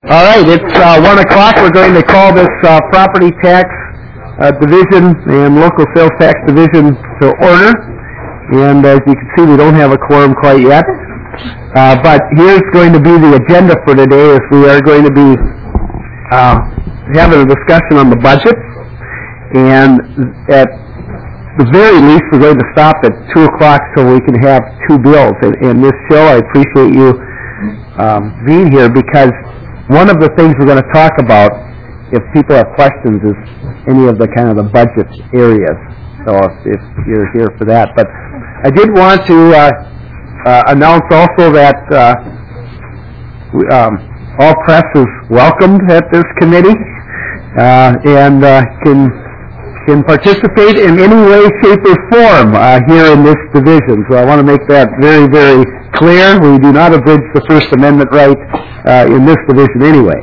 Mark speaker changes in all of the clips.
Speaker 1: All right, it's 1 o'clock. We're going to call this Property Tax Division and Local Sales Tax Division to order. And as you can see, we don't have a quorum quite yet. But here's going to be the agenda for today, as we are going to be having a discussion on the budget. And at the very least, we're going to stop at 2 o'clock so we can have two bills. And Ms. Schill, I appreciate you being here, because one of the things we're going to talk about, if people have questions, is any of the kind of the budget areas. So if you're here for that. But I did want to announce also that all press is welcomed at this committee and can participate in any way, shape, or form here in this division. So I want to make that very, very clear. We do not abridge the First Amendment right in this division anyway.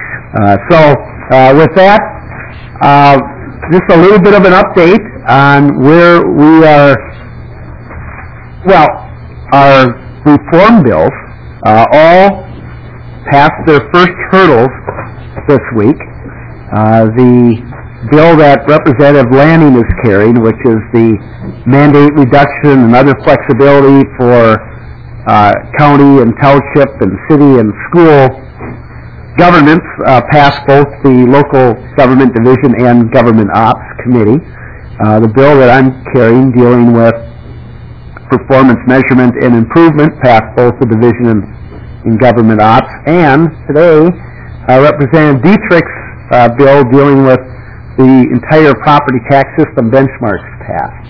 Speaker 1: With that, just a little bit of an update on where we are. Well, our reform bills all passed their first hurdles this week. The bill that Representative Lanning is carrying, which is the mandate reduction and other flexibility for county and township and city and school governments, passed both the Local Government Division and Government Ops Committee. The bill that I'm carrying, dealing with performance measurement and improvement, passed both the Division and Government Ops. And today, Representative Dietrich's bill dealing with the entire property tax system benchmarks passed.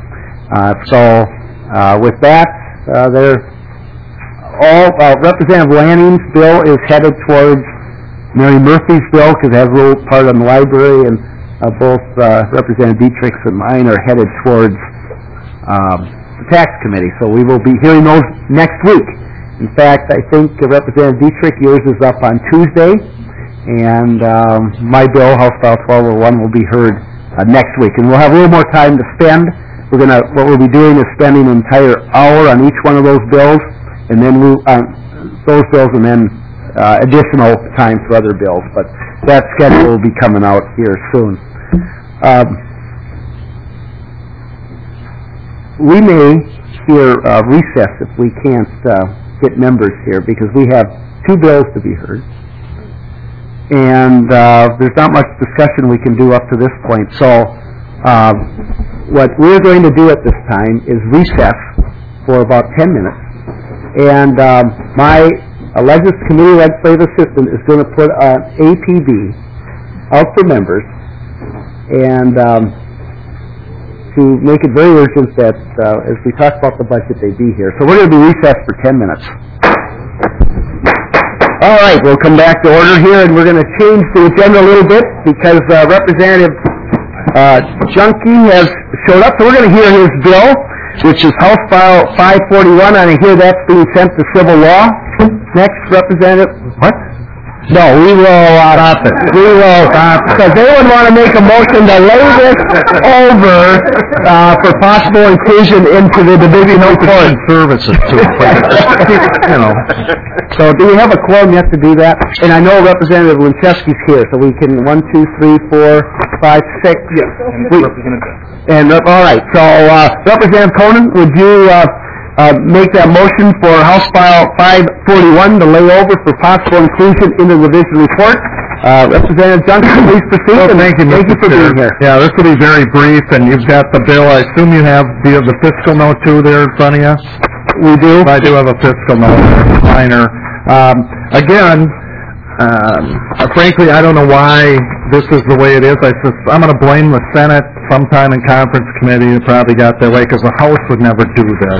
Speaker 1: With that, Representative Lanning's bill is headed towards Mary Murphy's bill, because it has a little part on the library, and both Representative Dietrich's and mine are headed towards the tax committee. So we will be hearing those next week. In fact, I think Representative Dietrich, yours is up on Tuesday, and my bill, House File 1201, will be heard next week. And we'll have a little more time to spend. What we'll be doing is spending an entire hour on each one of those bills, and then and then additional time for other bills. But that schedule will be coming out here soon. We may hear recess if we can't get members here, because we have two bills to be heard. And there's not much discussion we can do up to this point. So what we're going to do at this time is recess for about 10 minutes. And my Committee Legislative Assistant is going to put an APB out for members, and to make it very urgent that as we talk about the budget, they be here. So we're going to be recessed for 10 minutes. All right, we'll come back to order here, and we're going to change the agenda a little bit because Representative Junkie has showed up. So we're going to hear his bill, which is House File 541, and I hear that's being sent to Civil Law. Next, Representative... What? No, we will stop it. We will stop it. Because they would want to make a motion to lay this over for possible inclusion into the Division of Court
Speaker 2: Services too.
Speaker 1: So do we have a quorum yet to do that? And I know Representative Linchewski's here, so we can 1, 2, 3, 4, 5, 6.
Speaker 2: Yes.
Speaker 1: All right. So Representative Conan, would you make that motion for House File 541 to lay over for possible inclusion in the revision report? Representative Johnson, please proceed.
Speaker 2: Well, thank you,
Speaker 1: Thank you for being here.
Speaker 2: Yeah, this will be very brief, and you've got the bill. I assume you have the fiscal note too there in front of you?
Speaker 1: We do.
Speaker 2: I do have a fiscal note, minor. Frankly, I don't know why this is the way it is. I'm going to blame the Senate sometime in conference committee. It probably got that way because the House would never do this.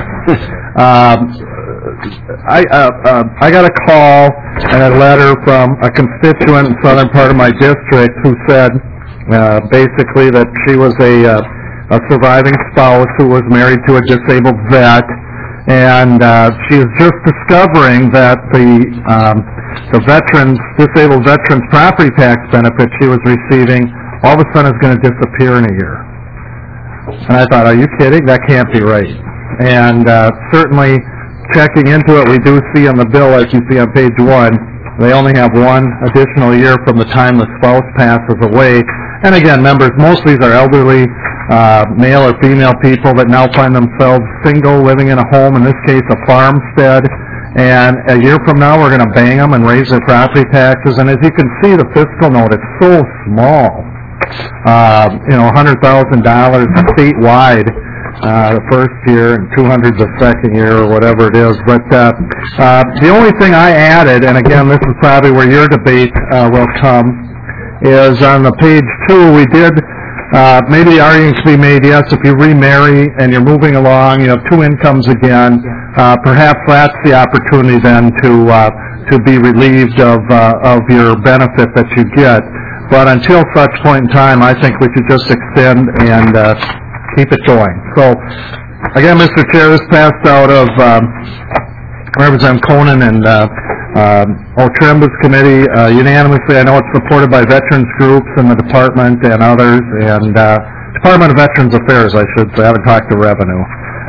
Speaker 2: I got a call and a letter from a constituent in southern part of my district who said basically that she was a surviving spouse who was married to a disabled vet, and she is just discovering that the disabled veterans property tax benefit she was receiving all of a sudden is going to disappear in a year. And I thought, are you kidding? That can't be right. And certainly checking into it, we do see on the bill, as you see on page 1, They only have one additional year from the time the spouse passes away. And again, members, most of these are elderly, male or female people that now find themselves single, living in a home, in this case a farmstead. And a year from now, we're going to bang them and raise their property taxes. And as you can see, the fiscal note, it's so small. $100,000 statewide the first year and $200,000 the second year or whatever it is. But the only thing I added, and again, this is probably where your debate will come, is on the page 2, we did, maybe the argument can be made, yes, if you remarry and you're moving along, you have two incomes again, perhaps that's the opportunity then to be relieved of your benefit that you get. But until such point in time, I think we should just extend and keep it going. So, again, Mr. Chair, this passed out of Representative Conan and O'Trimba's committee unanimously. I know it's supported by veterans groups and the department and others, and Department of Veterans Affairs, I should say. I haven't talked to Revenue.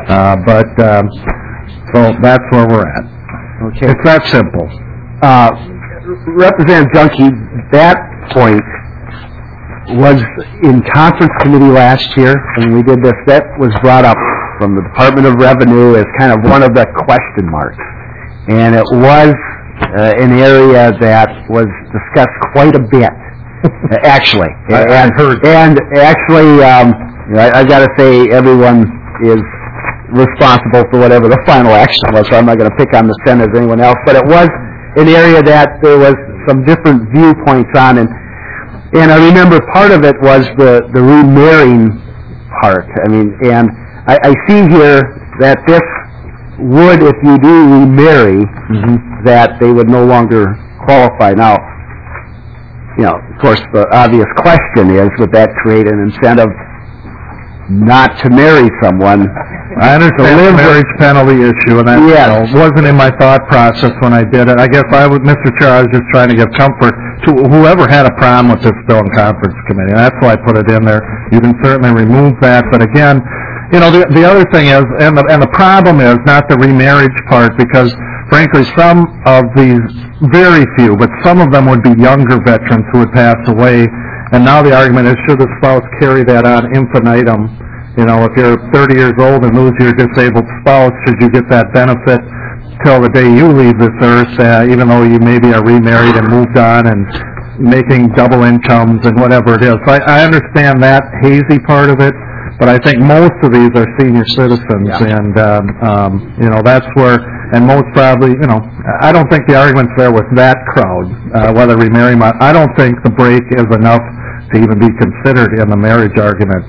Speaker 2: So that's where we're at.
Speaker 1: Okay.
Speaker 2: It's that simple.
Speaker 1: Representative Junkie, that point was in conference committee last year when we did this. That was brought up from the Department of Revenue as kind of one of the question marks. And it was an area that was discussed quite a bit, actually.
Speaker 2: I heard.
Speaker 1: And actually, I've got to say everyone is responsible for whatever the final action was, so I'm not going to pick on the Senate or anyone else. But it was an area that there was some different viewpoints on, and I remember part of it was the remarrying part. I mean, and I see here that this would, if you do remarry, that they would no longer qualify. Now, of course, the obvious question is, would that create an incentive not to marry someone?
Speaker 2: I understand the marriage penalty issue, and that wasn't in my thought process when I did it. I guess Mr. Chair, I was just trying to give comfort to whoever had a problem with this bill in conference committee, and that's why I put it in there. You can certainly remove that, but again, the other thing is, and the problem is not the remarriage part, because frankly, some of these, very few, but some of them would be younger veterans who would pass away, and now the argument is, should the spouse carry that on infinitum? If you're 30 years old and lose your disabled spouse, should you get that benefit till the day you leave this earth, even though you maybe are remarried and moved on and making double incomes and whatever it is? So I understand that hazy part of it, but I think most of these are senior citizens, and that's where, and most probably, I don't think the argument's there with that crowd, whether remarrying. I don't think the break is enough to even be considered in the marriage argument.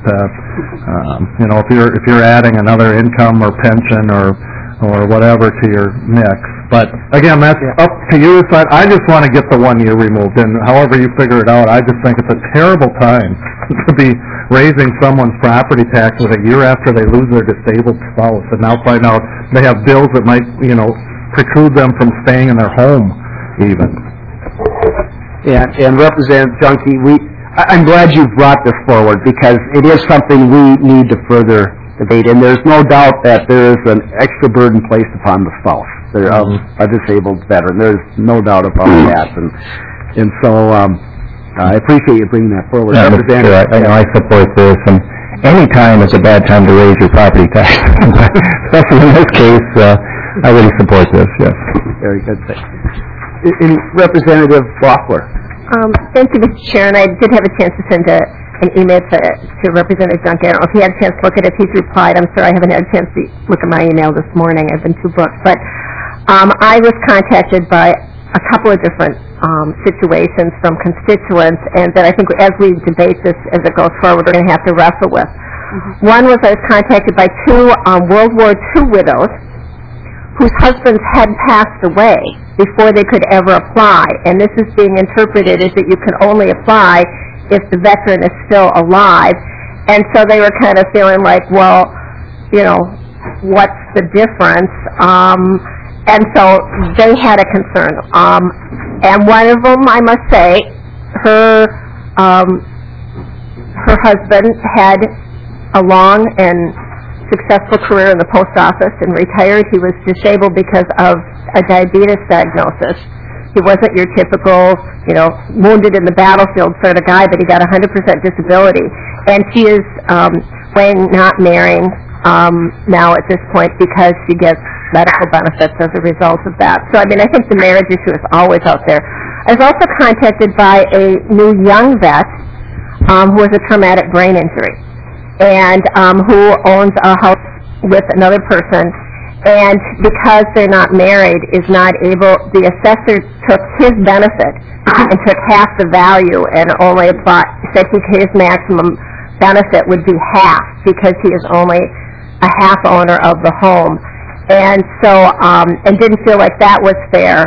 Speaker 2: If you're adding another income or pension or whatever to your mix. But again, that's up to you. I just want to get the 1 year removed, and however you figure it out, I just think it's a terrible time to be raising someone's property taxes a year after they lose their disabled spouse, and now find out they have bills that might, preclude them from staying in their home, even.
Speaker 1: Yeah, and Representative Junkie, I'm glad you brought this forward, because it is something we need to further debate, and there's no doubt that there is an extra burden placed upon the spouse of a disabled veteran. There's no doubt about that, and so I appreciate you bringing that forward.
Speaker 3: Yeah, I support this, and any time is a bad time to raise your property tax, especially in this case. I really support this. Yes.
Speaker 1: Very good. In Representative Loeffler.
Speaker 4: Thank you, Mr. Chair, and I did have a chance to send an email to Representative Junkie. I don't know if he had a chance to look at it. If he's replied, I'm sorry I haven't had a chance to look at my email this morning. I've been too booked. But I was contacted by a couple of different situations from constituents, and that I think as we debate this as it goes forward, we're going to have to wrestle with. One was I was contacted by two World War II widows whose husbands had passed away before they could ever apply. And this is being interpreted as that you can only apply if the veteran is still alive. And so they were kind of feeling like, well, what's the difference? And so they had a concern. And one of them, I must say, her husband had a long and successful career in the post office and retired. He was disabled because of a diabetes diagnosis. He wasn't your typical, wounded in the battlefield sort of guy, but he got 100% disability. And she is weighing not marrying now at this point because she gets medical benefits as a result of that. So, I think the marriage issue is always out there. I was also contacted by a new young vet who has a traumatic brain injury and who owns a house with another person. And because they're not married, is not able, the assessor took his benefit and took half the value and only said his maximum benefit would be half because he is only a half owner of the home. And so, and didn't feel like that was fair.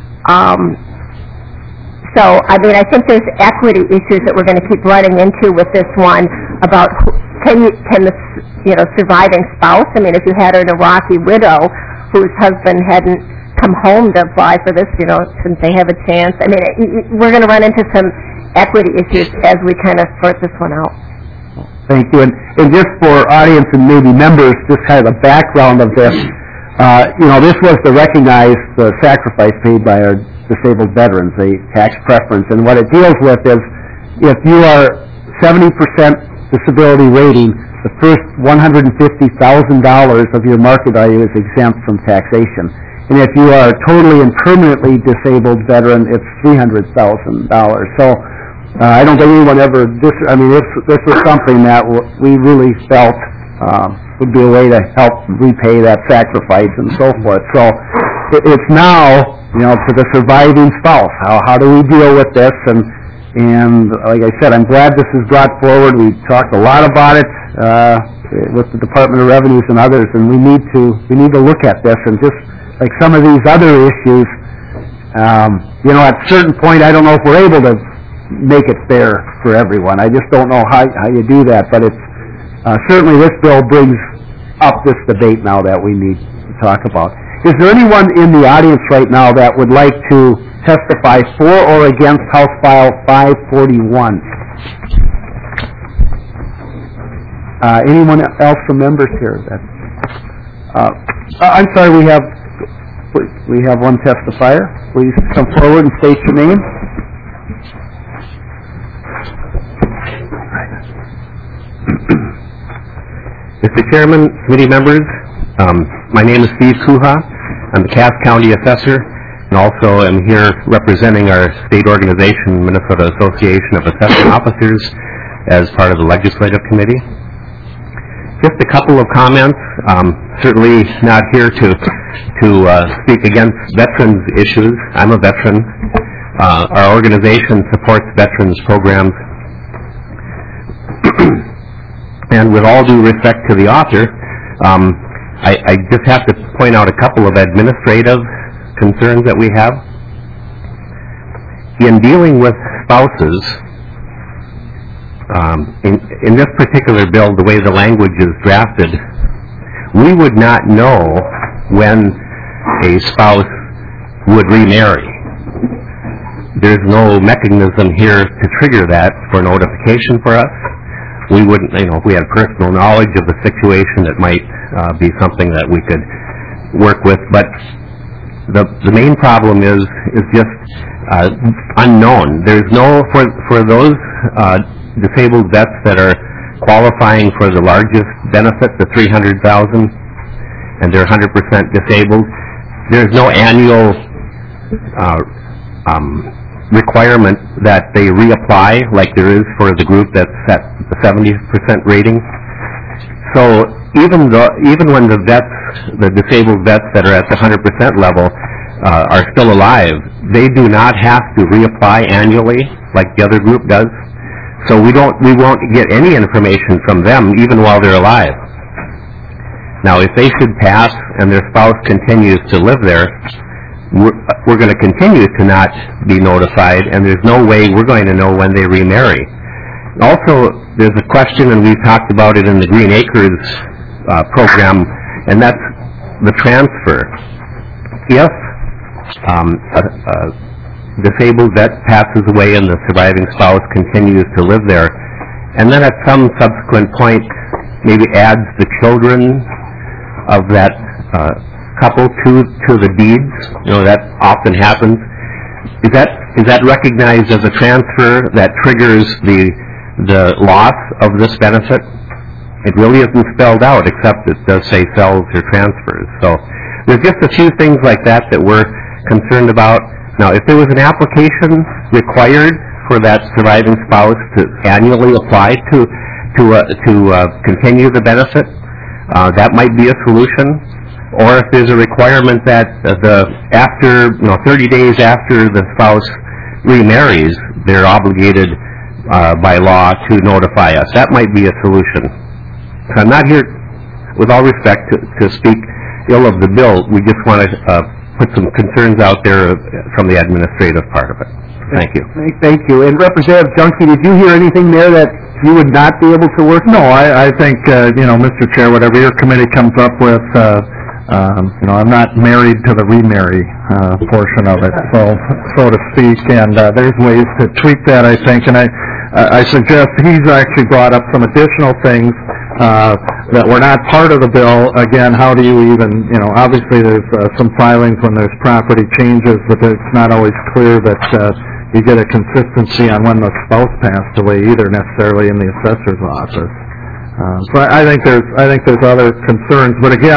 Speaker 4: So, I think there's equity issues that we're going to keep running into with this one about can the surviving spouse, if you had an Iraqi widow whose husband hadn't come home to apply for this, since they have a chance. We're going to run into some equity issues as we kind of sort this one out.
Speaker 1: Thank you. And just for audience and maybe members, just kind of the background of this, this was to recognize the sacrifice paid by our disabled veterans, a tax preference. And what it deals with is if you are 70% disability rating, the first $150,000 of your market value is exempt from taxation. And if you are a totally and permanently disabled veteran, it's $300,000. So I don't think anyone ever, this was something that we really felt would be a way to help repay that sacrifice and so forth. So it's now, for the surviving spouse, how do we deal with this? And like I said, I'm glad this is brought forward. We've talked a lot about it with the Department of Revenues and others, and we need to look at this. And just like some of these other issues, at a certain point, I don't know if we're able to make it fair for everyone. I just don't know how you do that. But it's certainly this bill brings up this debate now that we need to talk about. Is there anyone in the audience right now that would like to testify for or against House File 541? Anyone else from members here? I'm sorry, we have one testifier. Please come forward and state your name.
Speaker 5: Mr. Chairman, committee members, my name is Steve Kuha. I'm the Cass County Assessor, and also am here representing our state organization, Minnesota Association of Assessment Officers, as part of the Legislative Committee. Just a couple of comments. Certainly not here to speak against veterans issues. I'm a veteran. Our organization supports veterans programs. And with all due respect to the author, I just have to point out a couple of administrative concerns that we have. In dealing with spouses, in this particular bill, the way the language is drafted, we would not know when a spouse would remarry. There's no mechanism here to trigger that for notification for us. We wouldn't, if we had personal knowledge of the situation, it might be something that we could work with. But the main problem is just unknown. There's no, for those disabled vets that are qualifying for the largest benefit, the $300,000, and they're 100% disabled, there's no annual requirement that they reapply like there is for the group that's at the 70% rating. So even when the disabled vets that are at the 100% level are still alive, they do not have to reapply annually like the other group does. So we won't get any information from them even while they're alive. Now, if they should pass and their spouse continues to live there, we're going to continue to not be notified, and there's no way we're going to know when they remarry. Also, there's a question, and we've talked about it in the Green Acres program, and that's the transfer. If a disabled vet passes away and the surviving spouse continues to live there, and then at some subsequent point maybe adds the children of that couple to the deeds, that often happens, is that recognized as a transfer that triggers the loss of this benefit? It really isn't spelled out, except it does say sells or transfers. So there's just a few things like that that we're concerned about. Now, if there was an application required for that surviving spouse to annually apply to continue the benefit, that might be a solution. Or if there's a requirement that after 30 days after the spouse remarries, they're obligated by law to notify us. That might be a solution. So I'm not here, with all respect, to speak ill of the bill. We just want to put some concerns out there from the administrative part of it. Thank you.
Speaker 1: Thank you. And Representative Junkie, did you hear anything there that you would not be able to work?
Speaker 2: No, I think, Mr. Chair, whatever your committee comes up with, I'm not married to the remarry portion of it, so to speak, and there's ways to tweak that, I think, and I suggest he's actually brought up some additional things that were not part of the bill. Again, how do you even, obviously there's some filings when there's property changes, but it's not always clear that you get a consistency on when the spouse passed away either necessarily in the assessor's office. So I think there's other concerns, but again,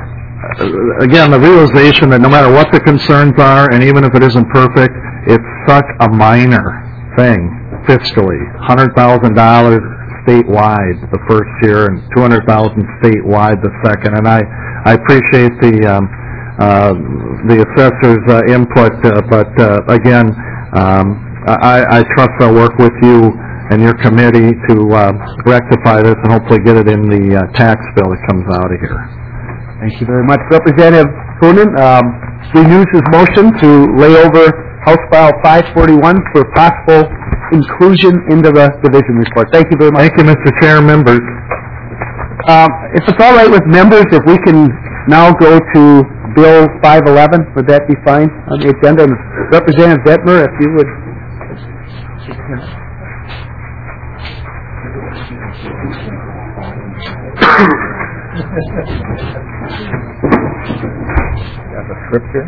Speaker 2: the realization that no matter what the concerns are, and even if it isn't perfect, it's such a minor thing fiscally. $100,000 statewide the first year and $200,000 statewide the second. And I appreciate the assessor's input, but again, I trust I'll work with you and your committee to rectify this and hopefully get it in the tax bill that comes out of here.
Speaker 1: Thank you very much. Representative Coonan renews his motion to lay over House File 541 for possible inclusion into the division report. Thank you very much.
Speaker 2: Thank you, Mr. Chair, members.
Speaker 1: If it's all right with members, if we can now go to Bill 511, would that be fine on the agenda? And Representative Detmer, if you would. Got the script here?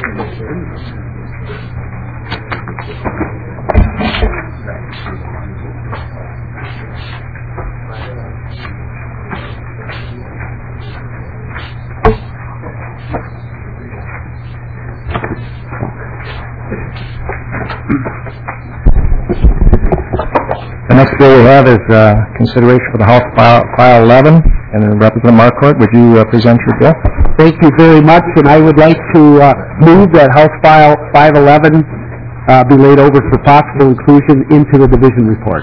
Speaker 3: The next bill we have is consideration for the House File 11. And Representative Marquardt, would you present your bill?
Speaker 1: Thank you very much, and I would like to move that House File 511 be laid over for possible inclusion into the division report.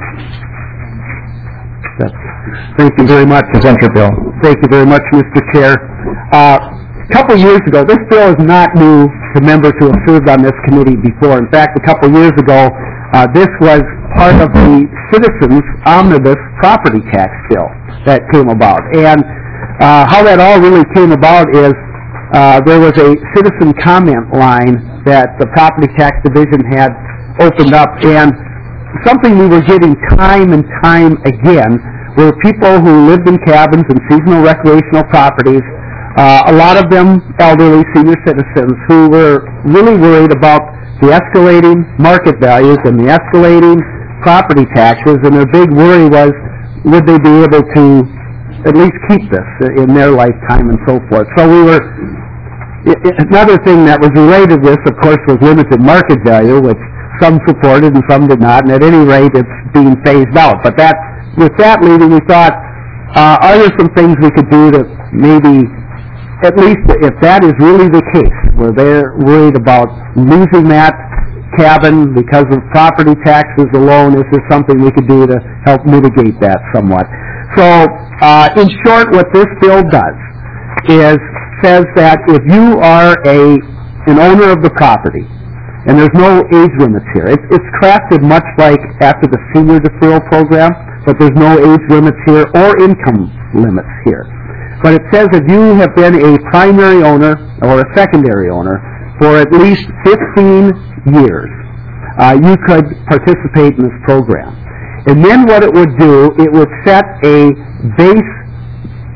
Speaker 1: Thank you very much.
Speaker 3: Present your bill.
Speaker 1: Thank you very much, Mr. Chair. A couple years ago, this bill is not new to members who have served on this committee before. In fact, a couple years ago, this was part of the Citizens Omnibus Property Tax Bill that came about. And how that all really came about is there was a citizen comment line that the Property Tax Division had opened up, and something we were getting time and time again were people who lived in cabins and seasonal recreational properties, a lot of them elderly senior citizens who were really worried about the escalating market values and the escalating property taxes, and their big worry was, would they be able to at least keep this in their lifetime and so forth. So another thing that was related to this, of course, was limited market value, which some supported and some did not, and at any rate, it's being phased out. But with that meeting, we thought, are there some things we could do to maybe, at least if that is really the case, where they're worried about losing that cabin because of property taxes alone, is there something we could do to help mitigate that somewhat? So, in short, what this bill does is says that if you are an owner of the property, and there's no age limits here, it's crafted much like after the senior deferral program, but there's no age limits here or income limits here. But it says if you have been a primary owner or a secondary owner for at least 15 years, you could participate in this program. And then what it would do, it would set a base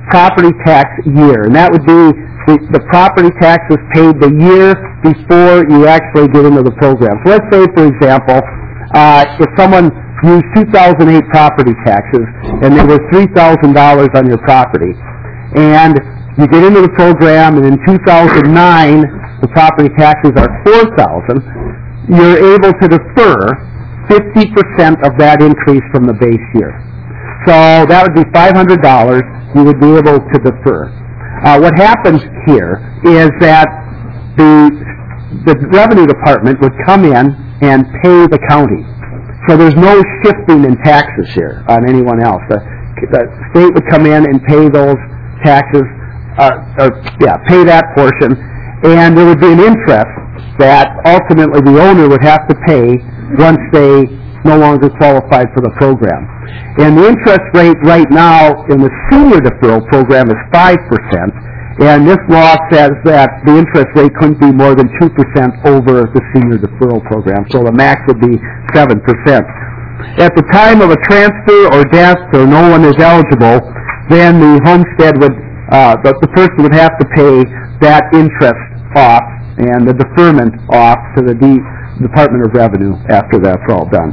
Speaker 1: property tax year, and that would be the property taxes paid the year before you actually get into the program. So let's say, for example, if someone used 2008 property taxes and they were $3,000 on your property, and you get into the program and in 2009 the property taxes are $4,000, you're able to defer 50% of that increase from the base year. So that would be $500 you would be able to defer. What happens here is that the Revenue Department would come in and pay the county. So there's no shifting in taxes here on anyone else. The state would come in and pay those taxes, pay that portion, and there would be an interest that ultimately the owner would have to pay once they no longer qualified for the program. And the interest rate right now in the senior deferral program is 5%, and this law says that the interest rate couldn't be more than 2% over the senior deferral program, so the max would be 7%. At the time of a transfer or death or no one is eligible, then the homestead would, the person would have to pay that interest off and the deferment off to the Department of Revenue after that's all done.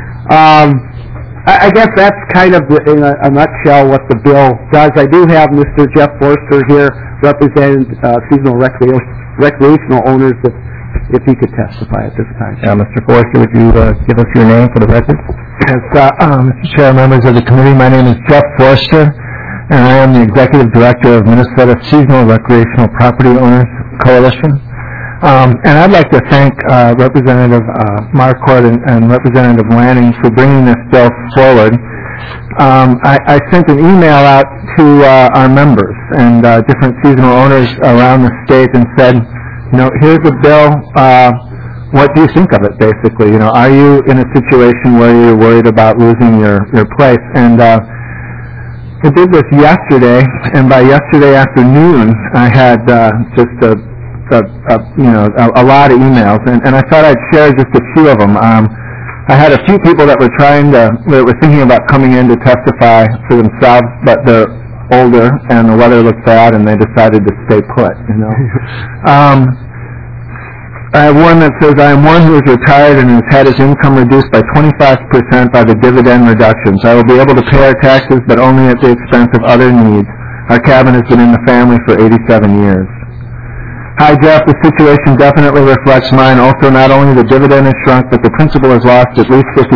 Speaker 1: I guess that's kind of, in a nutshell, what the bill does. I do have Mr. Jeff Forster here representing seasonal recreational owners, if he could testify at this time.
Speaker 3: Mr. Forster, would you give us your name for the record?
Speaker 6: Yes, Mr. Chair, members of the committee, my name is Jeff Forster, and I am the Executive Director of Minnesota Seasonal Recreational Property Owners Coalition. And I'd like to thank Representative Marquardt and Representative Lanning for bringing this bill forward. I sent an email out to our members and different seasonal owners around the state and said, here's a bill. What do you think of it, basically? Are you in a situation where you're worried about losing your place? And I did this yesterday, and by yesterday afternoon, I had just a lot of emails, and I thought I'd share just a few of them. I had a few people that were thinking about coming in to testify for themselves, but they're older and the weather looked bad, and they decided to stay put. I have one that says, I am one who is retired and has had his income reduced by 25% by the dividend reductions. I will be able to pay our taxes, but only at the expense of other needs. Our cabin has been in the family for 87 years. Hi, Jeff. The situation definitely reflects mine. Also, not only the dividend has shrunk, but the principal has lost at least 50%.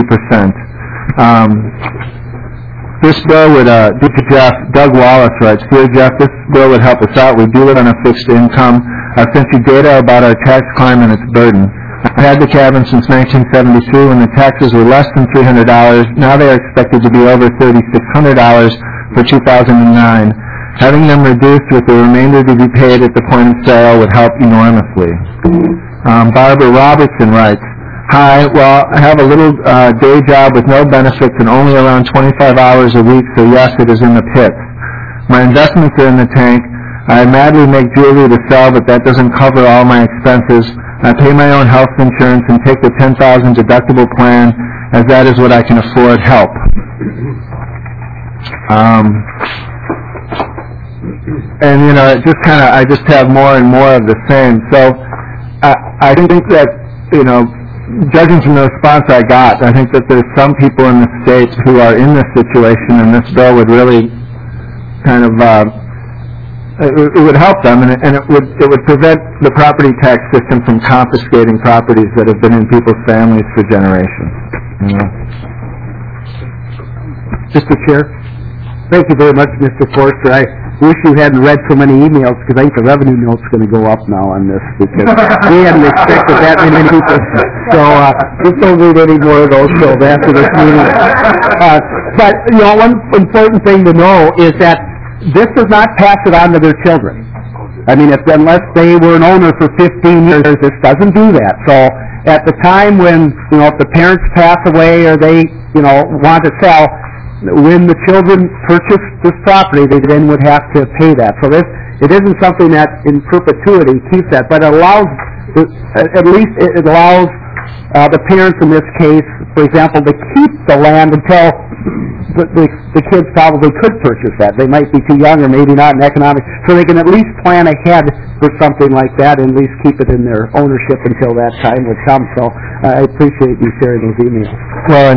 Speaker 6: This bill would, Jeff, Doug Wallace writes, Dear Jeff, this bill would help us out. We do live on a fixed income. I've sent you data about our tax climb and its burden. I've had the cabin since 1972 when the taxes were less than $300. Now they are expected to be over $3,600 for 2009. Having them reduced with the remainder to be paid at the point of sale would help enormously. Barbara Robertson writes, Hi, well, I have a little day job with no benefits and only around 25 hours a week, so yes, it is in the pits. My investments are in the tank. I madly make jewelry to sell, but that doesn't cover all my expenses. I pay my own health insurance and take the $10,000 deductible plan, as that is what I can afford. Help. And it just I just have more and more of the same. So I think that judging from the response I got, I think that there's some people in the state who are in this situation, and this bill would really kind of it would help them, and it would prevent the property tax system from confiscating properties that have been in people's families for generations.
Speaker 1: Mr. Chair, thank you very much, Mr. Forster. I wish you hadn't read so many emails, because I think the revenue note's going to go up now on this, because we hadn't expected that many people. So just don't read any more of those till after this meeting. But one important thing to know is that this does not pass it on to their children. I mean, unless they were an owner for 15 years, this doesn't do that. So at the time when, if the parents pass away or they, want to sell, when the children purchase this property, they then would have to pay that. So it isn't something that in perpetuity keeps that, but it allows, at least it allows the parents in this case, for example, to keep the land until the kids probably could purchase that. They might be too young or maybe not in economic, so they can at least plan ahead for something like that and at least keep it in their ownership until that time would come. So I appreciate you sharing those emails.
Speaker 6: Well,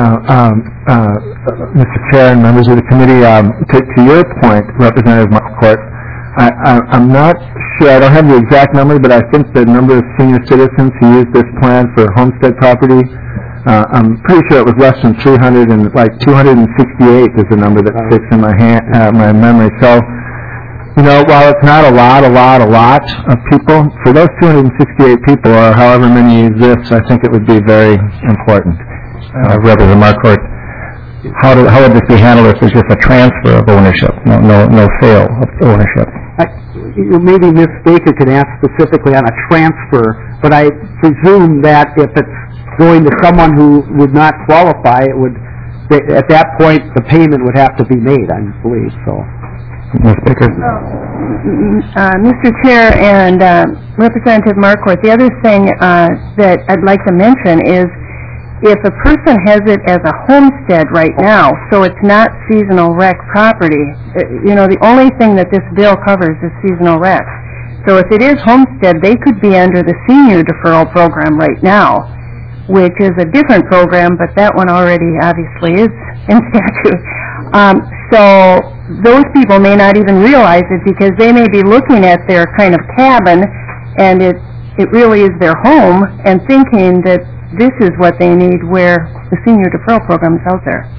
Speaker 6: Mr. Chair and members of the committee, to your point, Representative Marquardt, I'm not sure, I don't have the exact number, but I think the number of senior citizens who use this plan for homestead property, I'm pretty sure it was less than 300, and like 268 is the number that sticks in my memory. So, while it's not a lot of people, for those 268 people, or however many use this, I think it would be very important.
Speaker 3: Representative Marquardt, how would this be handled if there's just a transfer of ownership, no sale of ownership?
Speaker 1: Maybe Ms. Baker can ask specifically on a transfer, but I presume that if it's going to someone who would not qualify, it would, at that point, the payment would have to be made, I believe, so.
Speaker 3: Ms. Baker?
Speaker 7: Mr. Chair and Representative Marquardt, the other thing that I'd like to mention is if a person has it as a homestead right now, so it's not seasonal rec property, the only thing that this bill covers is seasonal rec. So if it is homestead, they could be under the senior deferral program right now, which is a different program, but that one already obviously is in statute. So those people may not even realize it because they may be looking at their kind of cabin and it really is their home and thinking that this is what they need where the senior deferral program is out there.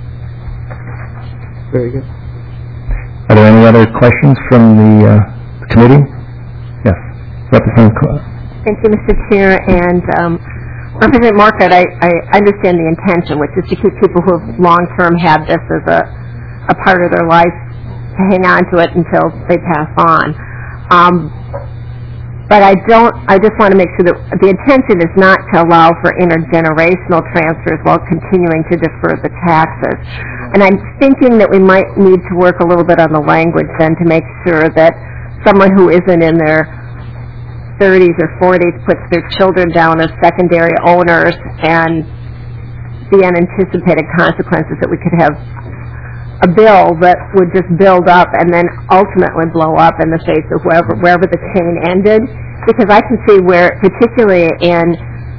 Speaker 1: Very good.
Speaker 3: Are there any other questions from the committee? Yes. Representative.
Speaker 4: Thank you, Mr. Chair. And Representative Marquardt, I understand the intention, which is to keep people who have long-term had this as a part of their life to hang on to it until they pass on. But I just want to make sure that the intention is not to allow for intergenerational transfers while continuing to defer the taxes. And I'm thinking that we might need to work a little bit on the language then to make sure that someone who isn't in their 30s or 40s puts their children down as secondary owners and the unanticipated consequences that we could have a bill that would just build up and then ultimately blow up in the face of wherever the chain ended. Because I can see where, particularly in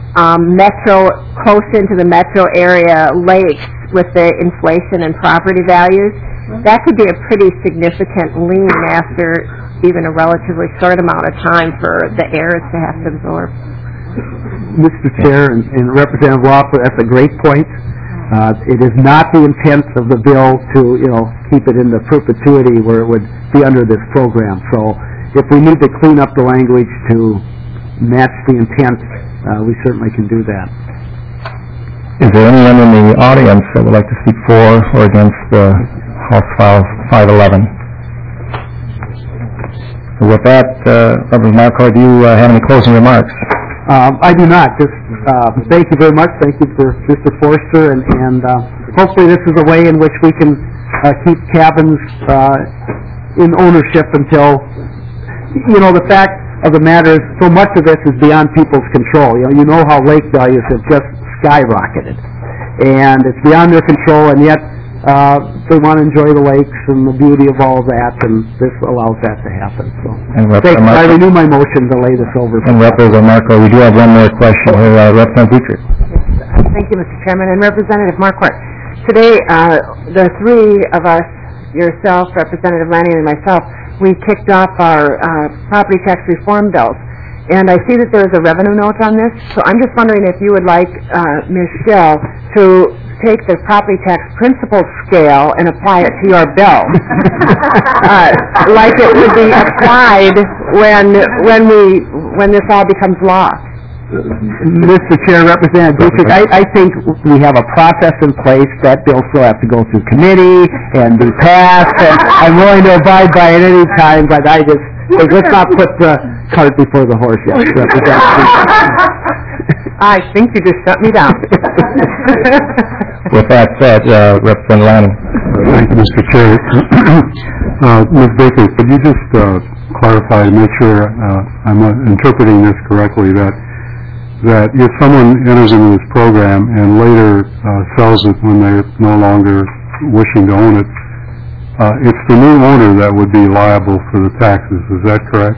Speaker 4: close into the metro area lakes with the inflation and property values, that could be a pretty significant lien after even a relatively short amount of time for the heirs to have to absorb.
Speaker 1: Mr. Chair and Representative Wofford, that's a great point. It is not the intent of the bill to, keep it in the perpetuity where it would be under this program. So if we need to clean up the language to match the intent, we certainly can do that.
Speaker 3: Is there anyone in the audience that would like to speak for or against House File 511? With that, Representative Marquardt, do you have any closing remarks?
Speaker 1: I do not. Just thank you very much. Thank you for Mr. Forster, and hopefully this is a way in which we can keep cabins in ownership until, the fact of the matter is so much of this is beyond people's control. You know how lake values have just skyrocketed, and it's beyond their control, and yet they want to enjoy the lakes and the beauty of all of that, and this allows that to happen. So, I renew my motion to lay this over.
Speaker 3: And Representative Marquardt, we do have one more question here. Representative Dietrich.
Speaker 8: Thank you, Mr. Chairman. And Representative Marquardt, today the three of us, yourself, Representative Lanning, and myself, we kicked off our property tax reform bills. And I see that there is a revenue note on this, so I'm just wondering if you would like Ms. Schell to take the property tax principal scale and apply it to your bill, like it would be applied when this all becomes law.
Speaker 1: Mr. Chair, Representative Dietrich, I think we have a process in place. That bill still has to go through committee and be passed, and I'm willing to abide by it any time, but I just think let's not put the cart before the horse yet,
Speaker 8: I think you just shut me down.
Speaker 3: With that said, Representative Lanning.
Speaker 9: Thank you, Mr. Chair. Ms. Baker, could you just clarify to make sure I'm interpreting this correctly, that that if someone enters into this program and later sells it when they're no longer wishing to own it, it's the new owner that would be liable for the taxes. Is that correct?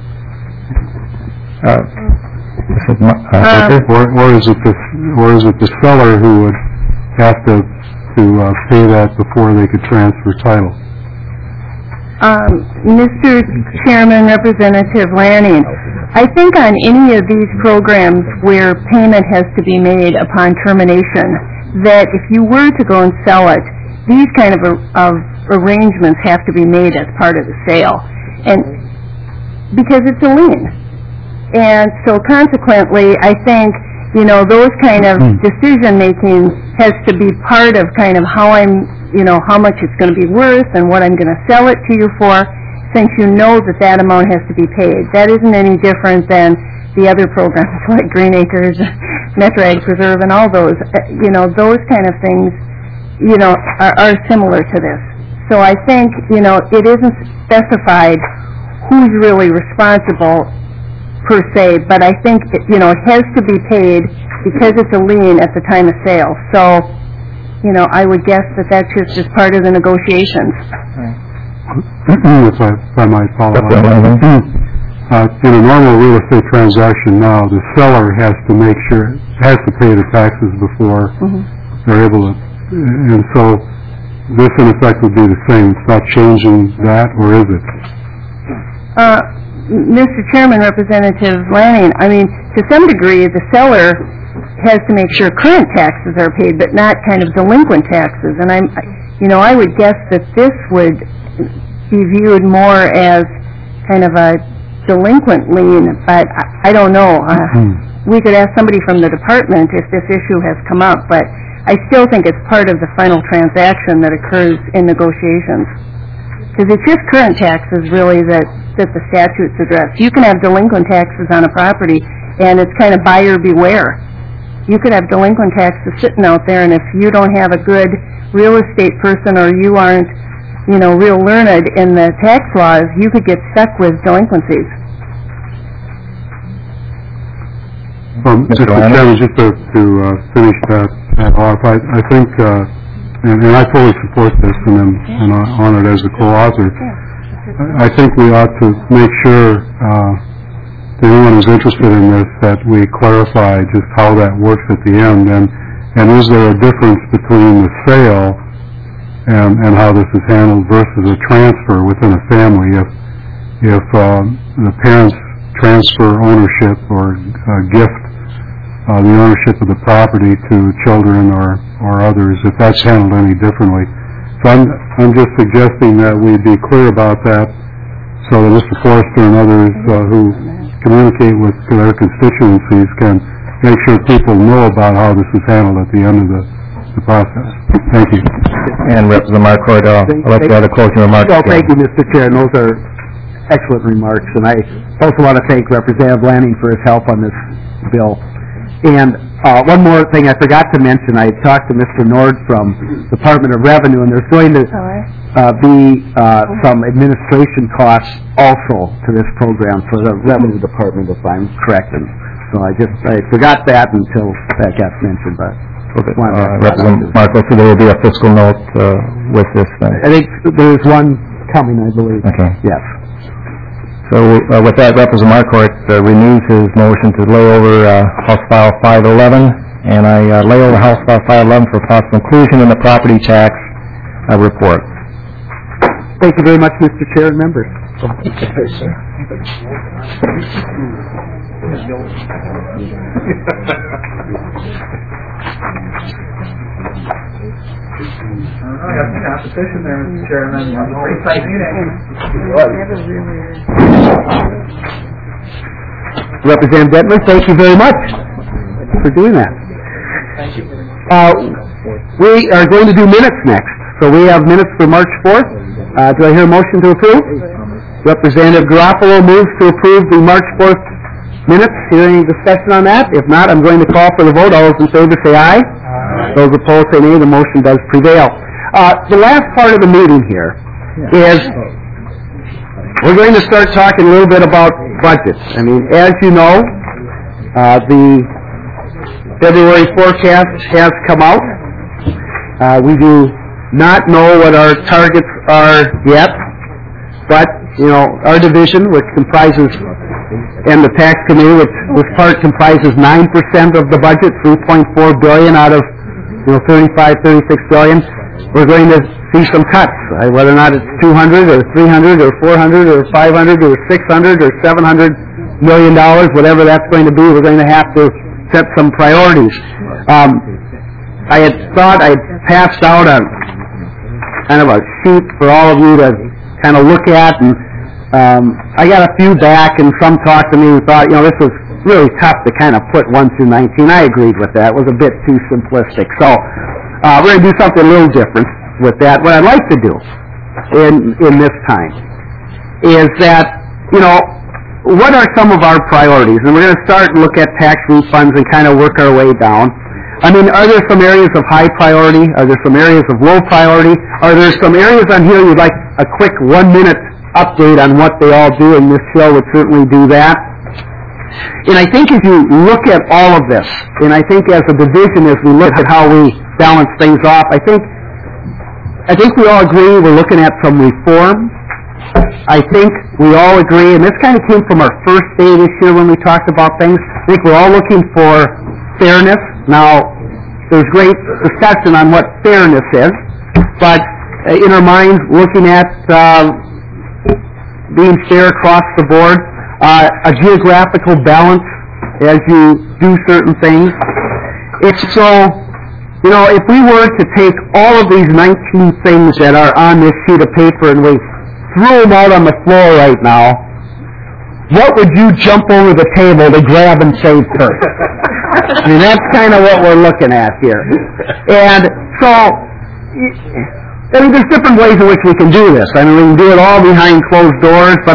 Speaker 9: Or is it the seller who would have to pay that before they could transfer title?
Speaker 7: Mr. Chairman, Representative Lanning, I think on any of these programs where payment has to be made upon termination, that if you were to go and sell it, these kind of arrangements have to be made as part of the sale, and because it's a lien. And so consequently, I think, those kind of decision-making has to be part of kind of how how much it's going to be worth and what I'm going to sell it to you for, since you know that amount has to be paid. That isn't any different than the other programs like Green Acres, Metro Ag Preserve, and all those. Those kind of things, are similar to this. So I think, it isn't specified who's really responsible per se, but I think, it has to be paid because it's a lien at the time of sale. So, I would guess that that's just part of the negotiations.
Speaker 9: If I might follow up. In a normal real estate transaction now, the seller has to pay the taxes before they're able to, and so this in effect would be the same. It's not changing that, or is it?
Speaker 7: Mr. Chairman, Representative Lanning, to some degree, the seller has to make sure current taxes are paid, but not kind of delinquent taxes. And I would guess that this would be viewed more as kind of a delinquent lien, but I don't know. We could ask somebody from the department if this issue has come up, but I still think it's part of the final transaction that occurs in negotiations. Because it's just current taxes, really, that the statutes address. You can have delinquent taxes on a property, and it's kind of buyer beware. You could have delinquent taxes sitting out there, and if you don't have a good real estate person or you aren't, real learned in the tax laws, you could get stuck with delinquencies.
Speaker 9: Mr. Chairman, just to finish that off, I think, and I fully support this and I'm honored as a co-author, I think we ought to make sure to anyone who's interested in this that we clarify just how that works at the end, and is there a difference between the sale and how this is handled versus a transfer within a family. If the parents transfer ownership or gift the ownership of the property to children or others, if that's handled any differently. So I'm just suggesting that we be clear about that so that Mr. Forrester and others who communicate with their constituencies can make sure people know about how this is handled at the end of the process. Thank you.
Speaker 3: And Representative Marquardt, I'll let you have the closing remarks.
Speaker 1: Well, thank you, Mr. Chair, and those are excellent remarks. And I also want to thank Representative Lanning for his help on this bill. And one more thing I forgot to mention, I talked to Mr. Nord from Department of Revenue, and there's going to be some administration costs also to this program for the Revenue Department, if I'm correct. And so I forgot that until that got mentioned, but
Speaker 3: Representative Marco, so there will be a fiscal note with this then?
Speaker 1: I think there's one coming, I believe.
Speaker 3: Okay.
Speaker 1: Yes.
Speaker 3: So with that, Representative Marquardt renews his motion to lay over House File 511, and I lay over House File 511 for possible inclusion in the property tax report.
Speaker 1: Thank you very much, Mr. Chair and members.
Speaker 2: I got some opposition there, Mr. Chairman.
Speaker 1: Representative Detmer, thank you very much for doing that.
Speaker 2: Thank you.
Speaker 1: We are going to do minutes next. So we have minutes for March 4th. Do I hear a motion to approve? Representative Garofalo moves to approve the March 4th minutes. Is there any discussion on that? If not, I'm going to call for the vote. All those in favor say aye. Those opposed say nay. The motion does prevail. The last part of the meeting here is we're going to start talking a little bit about budgets. I mean, as you know, The February forecast has come out. We do not know what our targets are yet, but, our division, which comprises, and the tax committee, which part comprises 9% of the budget, $3.4 billion out of, 35, 36 billion, we're going to see some cuts, whether or not it's 200 or 300 or 400 or 500 or 600 or 700 million dollars, whatever that's going to be, we're going to have to set some priorities. I had thought I'd passed out a kind of a sheet for all of you to kind of look at, and I got a few back, and some talked to me and thought, this was really tough to kind of put 1 through 19. I agreed with that. It was a bit too simplistic. So we're going to do something a little different with that. What I'd like to do in this time is that, what are some of our priorities? And we're going to start and look at tax refunds and kind of work our way down. Are there some areas of high priority? Are there some areas of low priority? Are there some areas on here you'd like a quick 1-minute update on what they all do, and this show would certainly do that. And I think as you look at all of this, and I think as a division, as we look at how we balance things off, I think we all agree we're looking at some reform. I think we all agree, and this kind of came from our first day this year when we talked about things, I think we're all looking for fairness. Now, there's great discussion on what fairness is, but in our minds, looking at being fair across the board, a geographical balance as you do certain things. If we were to take all of these 19 things that are on this sheet of paper and we threw them out on the floor right now, what would you jump over the table to grab and save first? That's kind of what we're looking at here. And so, there's different ways in which we can do this. We can do it all behind closed doors, but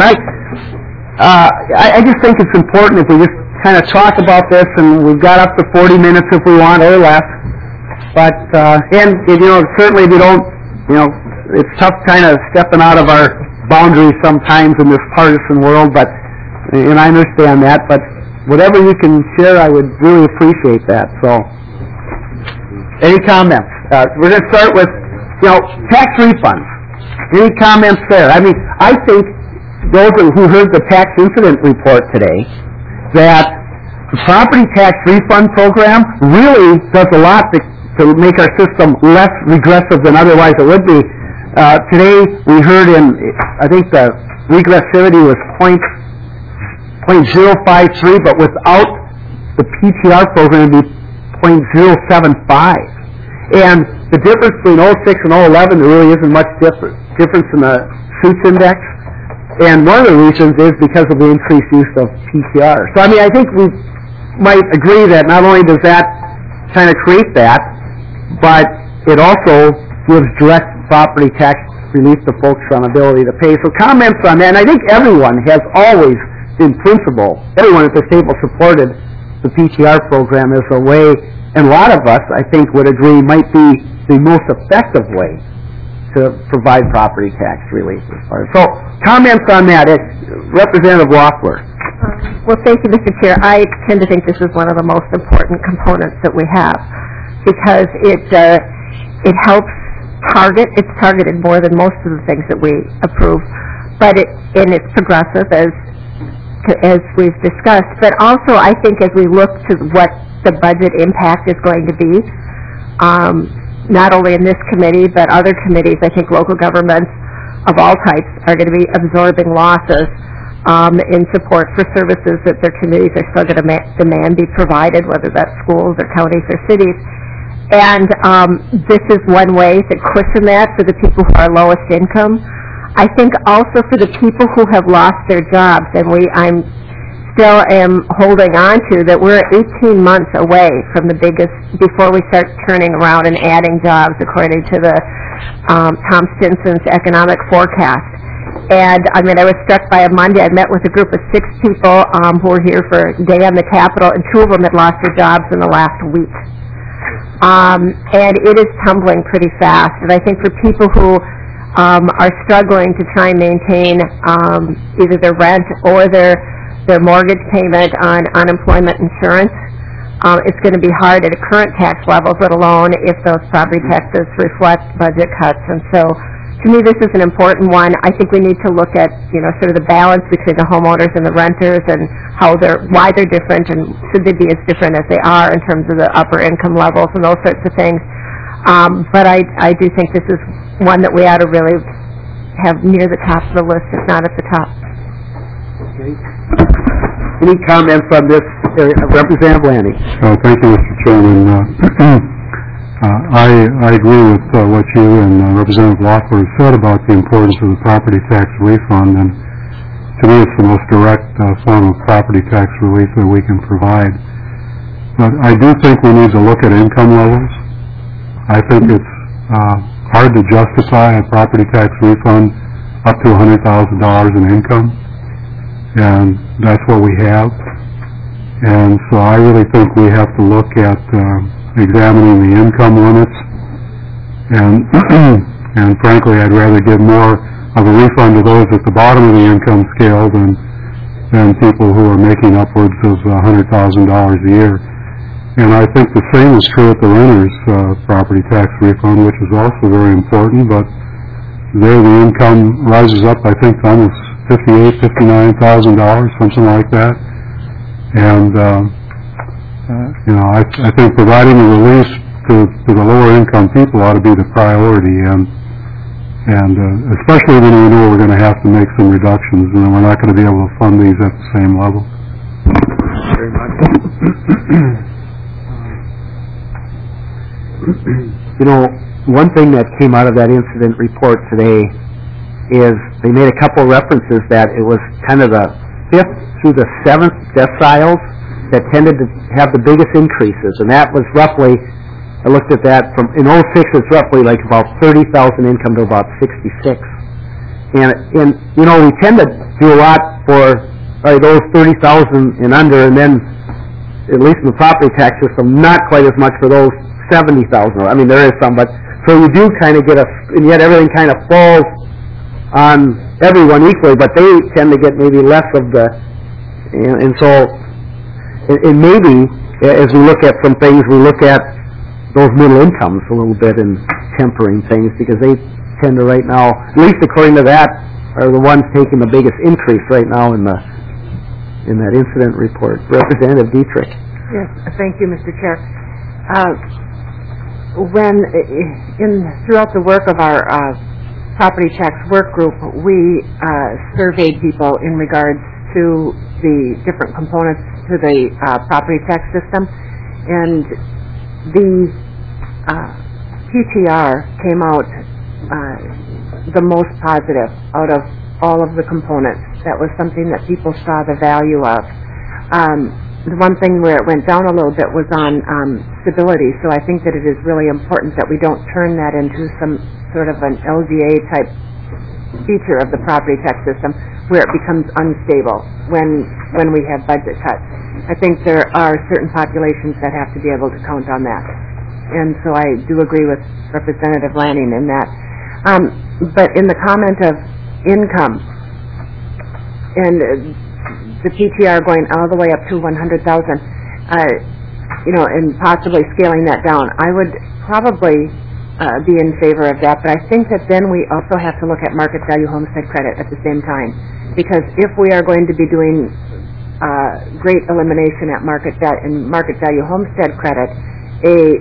Speaker 1: I just think it's important if we just kind of talk about this, and we've got up to 40 minutes if we want or less. But, certainly if you don't, it's tough kind of stepping out of our boundaries sometimes in this partisan world, and I understand that, but whatever you can share, I would really appreciate that. So, any comments? We're going to start with, tax refunds. Any comments there? I think those who heard the tax incident report today, that the property tax refund program really does a lot to make our system less regressive than otherwise it would be. Today we heard I think the regressivity was 0.053, but without the PTR program it would be 0.075. And the difference between 06 and 011, there really isn't much difference in the suits index. And one of the reasons is because of the increased use of PTR. So, I think we might agree that not only does that kind of create that, but it also gives direct property tax relief to folks on ability to pay. So comments on that, and I think everyone has always, in principle, everyone at this table supported the PTR program as a way, and a lot of us, I think, would agree might be the most effective way to provide property tax relief. So, comments on that. Representative Loeffler.
Speaker 4: Well, thank you, Mr. Chair. I tend to think this is one of the most important components that we have, because it helps target. It's targeted more than most of the things that we approve, but it's progressive as we've discussed. But also, I think as we look to what the budget impact is going to be, not only in this committee, but other committees, I think local governments of all types are going to be absorbing losses in support for services that their committees are still going to demand be provided, whether that's schools or counties or cities. And this is one way to cushion that for the people who are lowest income. I think also for the people who have lost their jobs, and I'm still am holding on to that we're 18 months away from the biggest, before we start turning around and adding jobs according to the Tom Stinson's economic forecast. And I was struck by a Monday. I met with a group of 6 people who were here for a day on the Capitol, and 2 of them had lost their jobs in the last week. And it is tumbling pretty fast. And I think for people who are struggling to try and maintain either their rent or their their mortgage payment on unemployment insurance. It's going to be hard at current tax levels, let alone if those property taxes reflect budget cuts. And so, to me, this is an important one. I think we need to look at, sort of the balance between the homeowners and the renters and why they're different and should they be as different as they are in terms of the upper income levels and those sorts of things. But I do think this is one that we ought to really have near the top of the list, if not at the top.
Speaker 1: Okay. Any comments on this, Representative Lanning?
Speaker 9: Thank you, Mr. Chairman. I agree with what you and Representative Loeffler said about the importance of the property tax refund, and to me it's the most direct form of property tax relief that we can provide. But I do think we need to look at income levels. I think it's hard to justify a property tax refund up to $100,000 in income, and that's what we have. And so I really think we have to look at examining the income limits, and and frankly, I'd rather give more of a refund to those at the bottom of the income scale than people who are making upwards of $100,000 a year. And I think the same is true at the renters' property tax refund, which is also very important, but there the income rises up, I think, to almost $58,000, $59,000, something like that. And I think providing a relief to the lower income people ought to be the priority, and especially when we know we're going to have to make some reductions, and we're not going to be able to fund these at the same level.
Speaker 1: Very much. One thing that came out of that incident report today is they made a couple references that it was kind of the 5th through the 7th deciles that tended to have the biggest increases, and that was roughly, I looked at that, from in 06 it's roughly like about 30,000 income to about 66. And we tend to do a lot for those 30,000 and under, and then, at least in the property tax system, not quite as much for those 70,000. I mean, there is some, but so you do kind of get and yet everything kind of falls on everyone equally, but they tend to get maybe less of the, and so, and maybe as we look at some things, we look at those middle incomes a little bit and tempering things, because they tend to right now, at least according to that, are the ones taking the biggest increase right now in that incident report. Representative Dietrich.
Speaker 8: Yes, thank you, Mr. Chair. Throughout the work of our property tax work group, we surveyed people in regards to the different components to the property tax system, and the PTR came out the most positive out of all of the components. That was something that people saw the value of. The one thing where it went down a little bit was on stability, so I think that it is really important that we don't turn that into some sort of an LGA type feature of the property tax system where it becomes unstable when we have budget cuts. I think there are certain populations that have to be able to count on that. And so I do agree with Representative Lanning in that. But in the comment of income and the PTR going all the way up to 100,000, and possibly scaling that down, I would probably be in favor of that. But I think that then we also have to look at market value homestead credit at the same time, because if we are going to be doing great elimination at market value homestead credit, a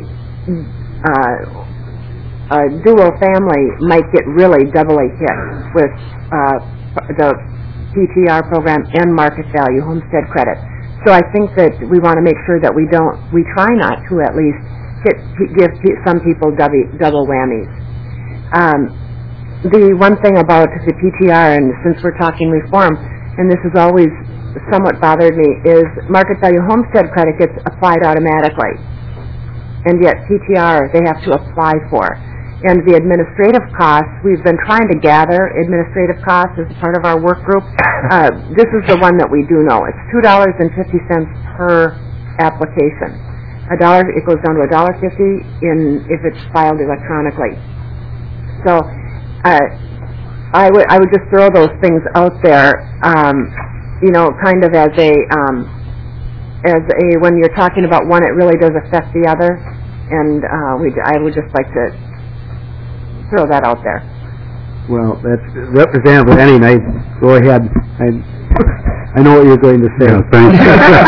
Speaker 8: dual family might get really doubly hit with the PTR program and market value homestead credit. So I think that we want to make sure that we try not to at least give some people double whammies. The one thing about the PTR, and since we're talking reform, and this has always somewhat bothered me, is market value homestead credit gets applied automatically, and yet PTR they have to apply for. And the administrative costs, we've been trying to gather administrative costs as part of our work group. This is the one that we do know. It's $2.50 per application. It goes down to $1.50 if it's filed electronically. So I would just throw those things out there. kind of as a, when you're talking about one, it really does affect the other, and I would just like to throw that out there.
Speaker 1: Well, that's Representative Lanning. Go ahead. I know what you're going to say.
Speaker 9: Yeah, thank you.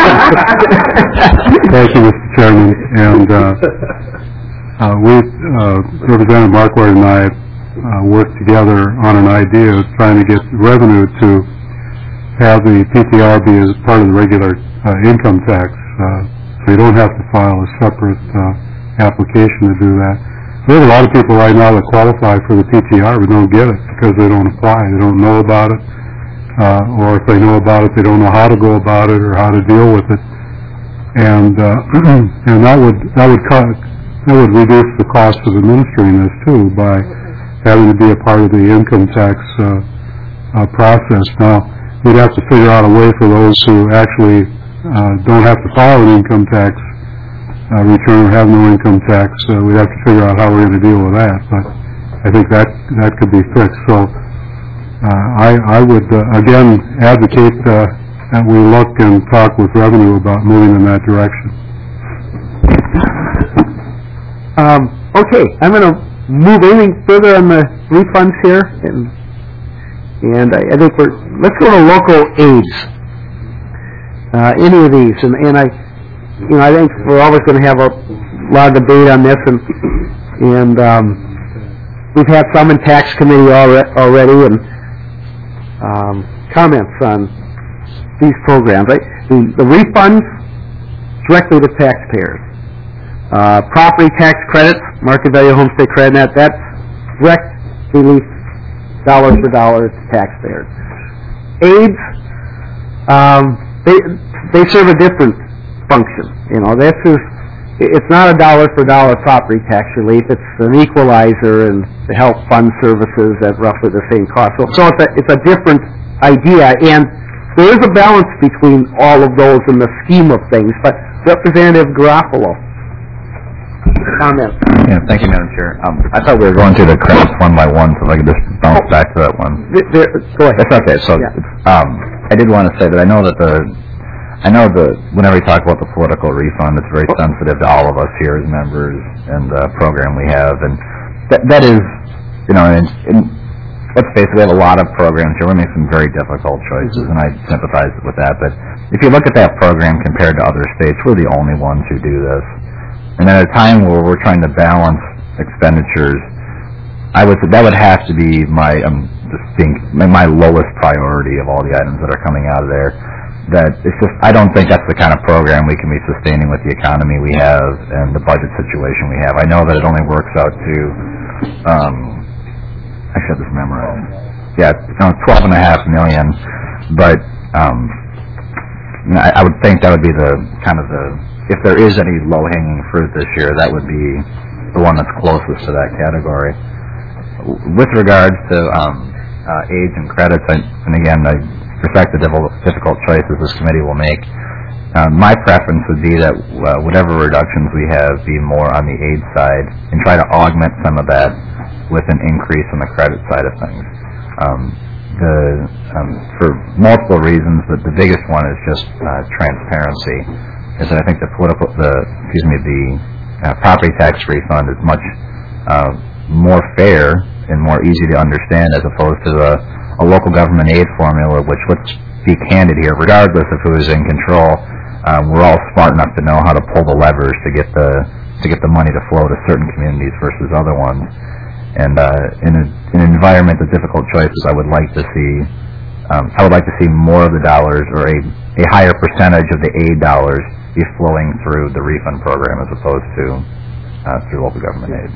Speaker 9: Thank you, Mr. Chairman. And Representative Marquardt and I worked together on an idea of trying to get revenue to have the PTR be as part of the regular income tax. So you don't have to file a separate application to do that. We have a lot of people right now that qualify for the PTR but don't get it because they don't apply. They don't know about it. Or if they know about it, they don't know how to go about it or how to deal with it. And that would reduce the cost of administering this too by having to be a part of the income tax process. Now, we'd have to figure out a way for those who actually don't have to file an income tax return or have no income tax. We'd have to figure out how we're going to deal with that. But I think that could be fixed. So I would again advocate that we look and talk with Revenue about moving in that direction.
Speaker 1: Okay, I'm going to move anything further on the refunds here, and I think let's go to local aids. Any of these, and I think we're always going to have a lot of debate on this, and we've had some in tax committee already, and comments on these programs. Right? The refunds directly to taxpayers. Property tax credits, market value homestead credit, that's direct relief, dollar for dollar to taxpayers. Aids, they serve a different function. It's not a dollar for dollar property tax relief. It's an equalizer and to help fund services at roughly the same cost. So it's a different idea, and there is a balance between all of those in the scheme of things. But Representative Garofalo, comment.
Speaker 3: Yeah, thank you, Madam Chair. I thought we were going through the credits one by one, so if I could just bounce back to that one.
Speaker 1: Go ahead.
Speaker 3: That's okay. So, I did want to say that I know whenever we talk about the political refund, it's very sensitive to all of us here as members and the program we have, and that is, let's face it, we have a lot of programs here. We make some very difficult choices, and I sympathize with that. But if you look at that program compared to other states, we're the only ones who do this. And at a time where we're trying to balance expenditures, that would have to be my lowest priority of all the items that are coming out of there. That it's just, I don't think that's the kind of program we can be sustaining with the economy we have and the budget situation we have. I know that it only works out to, I should have this memorized. Yeah, $12.5 million, but I would think that would be if there is any low-hanging fruit this year, that would be the one that's closest to that category. With regards to aids and credits, and again, I respect the difficult choices this committee will make. My preference would be that whatever reductions we have be more on the aid side and try to augment some of that with an increase on the credit side of things. For multiple reasons, but the biggest one is just transparency. Is that I think the property tax refund is much more fair and more easy to understand as opposed to a local government aid formula, which, let's be candid here, regardless of who is in control, we're all smart enough to know how to pull the levers to get the money to flow to certain communities versus other ones. And in an environment of difficult choices, I would like to see more of the dollars, or a higher percentage of the aid dollars, be flowing through the refund program as opposed to through local government aid.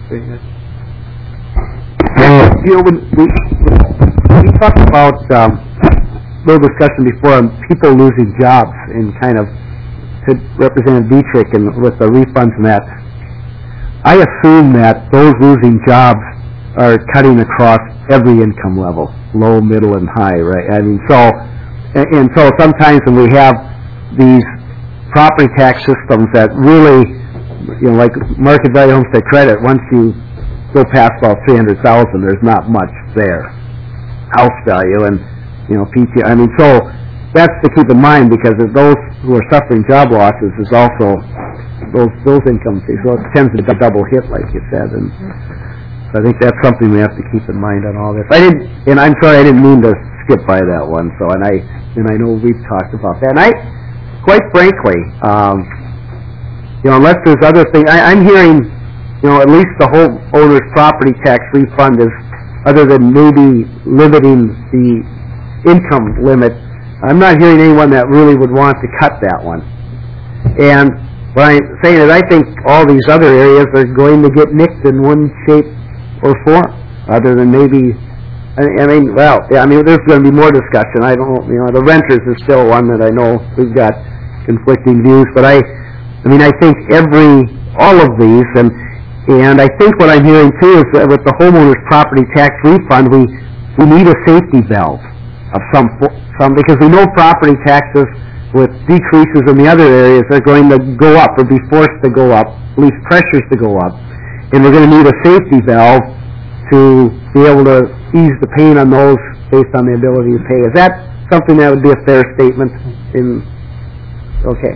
Speaker 1: When we talked about a little discussion before on people losing jobs, and kind of to Representative Dietrich and with the refunds and that, I assume that those losing jobs are cutting across every income level, low, middle, and high, right? I mean, so sometimes when we have these property tax systems that really, like market value homestead credit, once you go past about $300,000, there's not much there. House value and, PT, I mean, so that's to keep in mind, because of those who are suffering job losses is also those income fees. So it tends to be a double hit, like you said, and so I think that's something we have to keep in mind on all this. I'm sorry, I didn't mean to skip by that one. So, and I know we've talked about that. And quite frankly, unless there's other things, I'm hearing, at least the homeowner's property tax refund is, other than maybe limiting the income limit, I'm not hearing anyone that really would want to cut that one. And what I'm saying is I think all these other areas are going to get nicked in one shape or form, other than maybe, there's going to be more discussion. I don't, the renters is still one that I know we've got conflicting views, but I think all of these, and I think what I'm hearing too is that with the homeowner's property tax refund, we need a safety valve of some, because we know property taxes with decreases in the other areas are going to go up or be forced to go up, at least pressures to go up, and we're going to need a safety valve to be able to ease the pain on those based on the ability to pay. Is that something that would be a fair statement? Okay.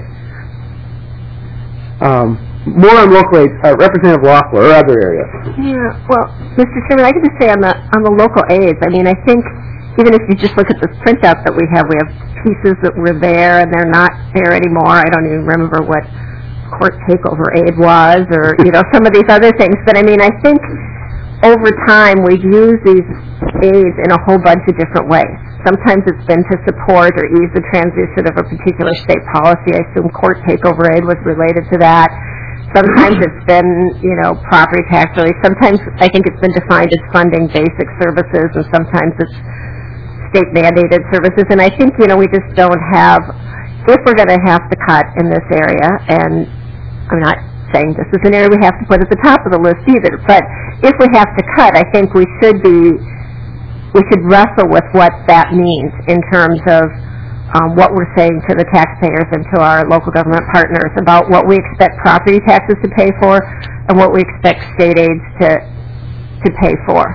Speaker 1: More on local aid, Representative Loeffler, or other areas.
Speaker 4: Yeah, well, Mr. Chairman, I can just say on the local aids, I think even if you just look at this printout that we have pieces that were there and they're not there anymore. I don't even remember what court takeover aid was, or some of these other things. But I think over time we've used these aids in a whole bunch of different ways. Sometimes it's been to support or ease the transition of a particular state policy. I assume court takeover aid was related to that. Sometimes it's been, property tax relief. Sometimes I think it's been defined as funding basic services, and sometimes it's state-mandated services. And I think, we just don't have, if we're going to have to cut in this area, and I'm not saying this is an area we have to put at the top of the list either, but if we have to cut, I think we should wrestle with what that means in terms of what we're saying to the taxpayers and to our local government partners about what we expect property taxes to pay for and what we expect state aids to pay for.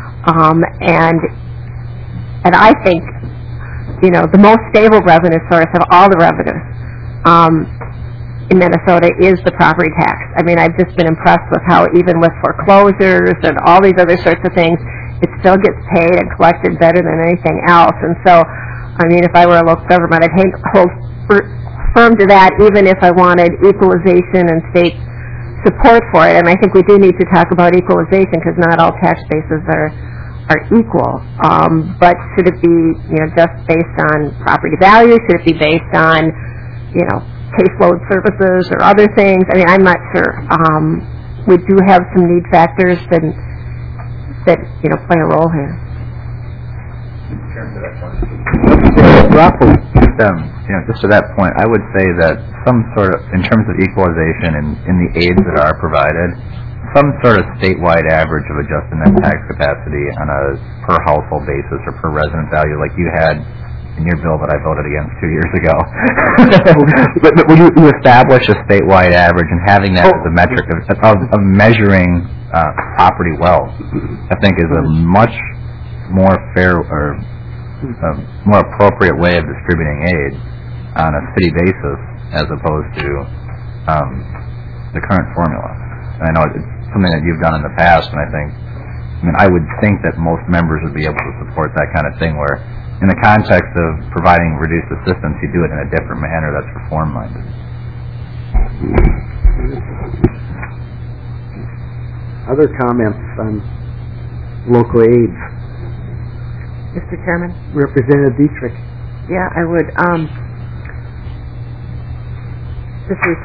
Speaker 4: And I think, the most stable revenue source of all the revenues in Minnesota is the property tax. I've just been impressed with how even with foreclosures and all these other sorts of things, it still gets paid and collected better than anything else. And so, if I were a local government, I'd hold firm to that, even if I wanted equalization and state support for it. And I think we do need to talk about equalization, because not all tax bases are equal. But should it be, just based on property value? Should it be based on, caseload services or other things? I'm not sure. We do have some need factors that play a role here.
Speaker 10: Just to that point, I would say that some sort of, in terms of equalization in the aids that are provided, some sort of statewide average of adjusted net tax capacity on a per household basis or per resident value, like you had in your bill that I voted against 2 years ago. but when you establish a statewide average and having that as a metric of measuring property wealth, I think is a much more fair or more appropriate way of distributing aid on a city basis as opposed to the current formula. And I know it's something that you've done in the past, and I would think that most members would be able to support that kind of thing, where in the context of providing reduced assistance, you do it in a different manner that's reform-minded.
Speaker 1: Other comments on local aids?
Speaker 8: Mr. Chairman?
Speaker 1: Representative Dietrich.
Speaker 8: Yeah, I would. This is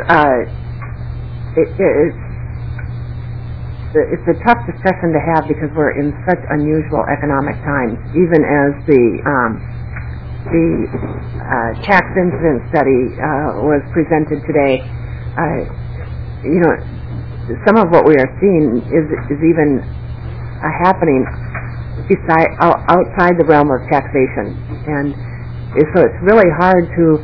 Speaker 8: it's a tough discussion to have because we're in such unusual economic times. Even as the tax incidence study was presented today, some of what we are seeing is even happening outside the realm of taxation, and so it's really hard to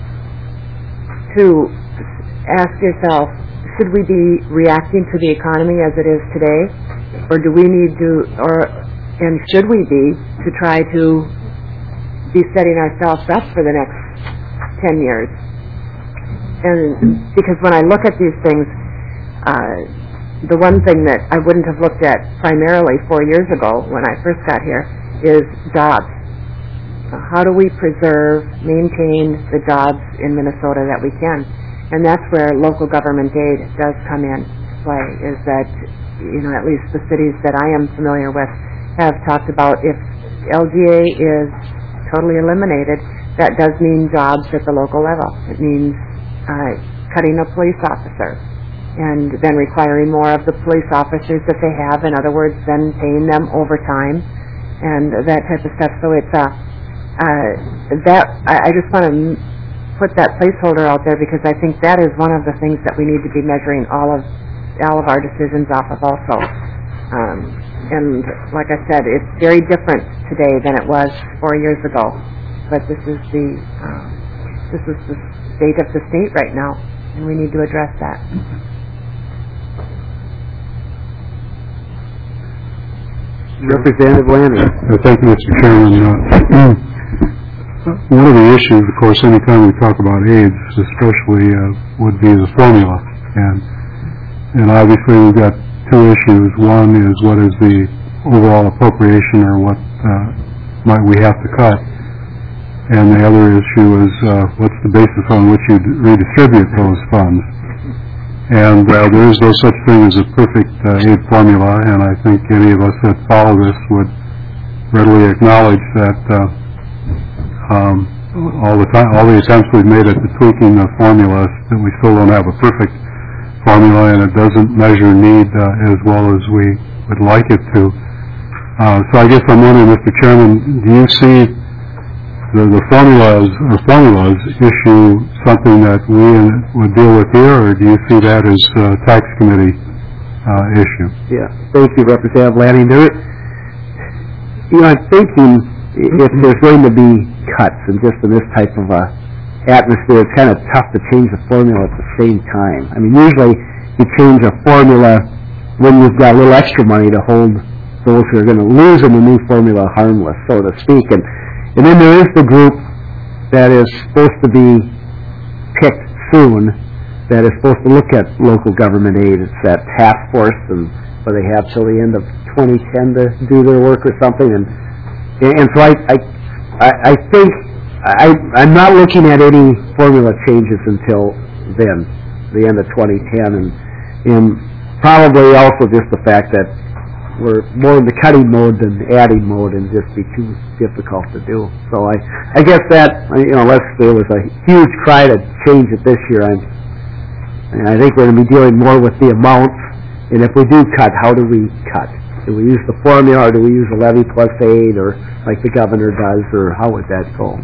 Speaker 8: ask yourself, should we be reacting to the economy as it is today, or do we need to, and should we be, to try to be setting ourselves up for the next 10 years. And because when I look at these things, the one thing that I wouldn't have looked at primarily 4 years ago when I first got here is jobs. How do we preserve, maintain the jobs in Minnesota that we can? And that's where local government aid does come in play, is that, at least the cities that I am familiar with have talked about if LGA is totally eliminated, that does mean jobs at the local level. It means cutting a police officer and then requiring more of the police officers that they have. In other words, then paying them overtime and that type of stuff. So it's I just want to put that placeholder out there because I think that is one of the things that we need to be measuring all of our decisions off of also. And like I said, it's very different today than it was 4 years ago. But this is the state of the state right now, and we need to address that.
Speaker 1: Representative Lanning.
Speaker 9: Thank you, Mr. Chairman. One of the issues, of course, anytime we talk about AIDS, especially, would be the formula. And obviously we've got two issues. One is what is the overall appropriation or what might we have to cut. And the other issue is what's the basis on which you redistribute those funds. And there is no such thing as a perfect aid formula, and I think any of us that follow this would readily acknowledge that all the attempts we've made at tweaking the formula, that we still don't have a perfect formula, and it doesn't measure need as well as we would like it to. So I guess I'm wondering, Mr. Chairman, do you see the formulas issue something that we would deal with here, or do you see that as a tax committee issue?
Speaker 1: Yeah, thank you, Representative Lanning. I'm thinking if there's going to be cuts and just in this type of atmosphere, it's kind of tough to change the formula at the same time. I mean, usually you change a formula when you've got a little extra money to hold those who are going to lose in the new formula harmless, so to speak. And then there is the group that is supposed to be picked soon, that is supposed to look at local government aid. It's that task force, and where they have till the end of 2010 to do their work or something. And so I think I'm not looking at any formula changes until then, the end of 2010, and probably also just the fact that we're more in the cutting mode than adding mode, and just be too difficult to do. So I guess that, unless there was a huge cry to change it this year, I think we're going to be dealing more with the amounts, and if we do cut, how do we cut? Do we use the formula, or do we use a levy plus aid, or like the governor does, or how would that go?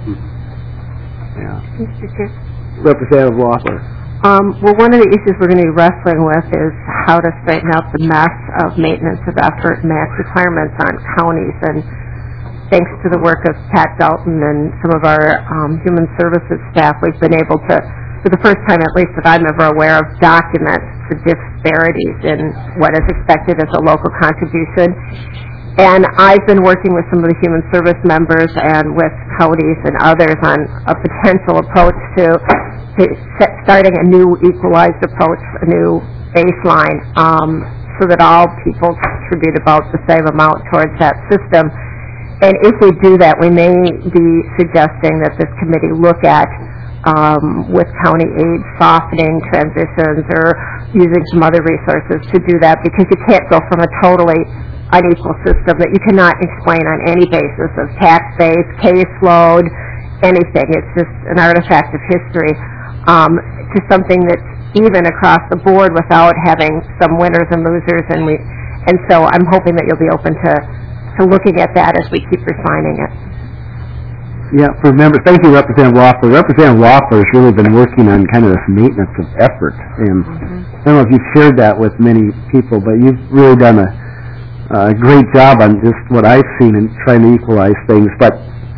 Speaker 1: Yeah.
Speaker 4: Mr. Chair.
Speaker 1: Representative Loeffler.
Speaker 4: Well, one of the issues we're going to be wrestling with is how to straighten out the mess of maintenance of effort match requirements on counties. And thanks to the work of Pat Dalton and some of our human services staff, we've been able to, for the first time at least that I'm ever aware of, document the disparities in what is expected as a local contribution. And I've been working with some of the human service members and with counties and others on a potential approach to starting a new equalized approach, a new baseline, so that all people contribute about the same amount towards that system. And if we do that, we may be suggesting that this committee look at, with county aid, softening transitions or using some other resources to do that, because you can't go from a totally unequal system that you cannot explain on any basis of tax base, caseload, anything. It's just an artifact of history, to something that's even across the board without having some winners and losers. And so I'm hoping that you'll be open to looking at that as we keep refining it.
Speaker 1: Yeah, thank you, Representative Loeffler. Representative Loeffler has really been working on kind of this maintenance of effort. And I don't know if you've shared that with many people, but you've really done a great job on just what I've seen in trying to equalize things. But,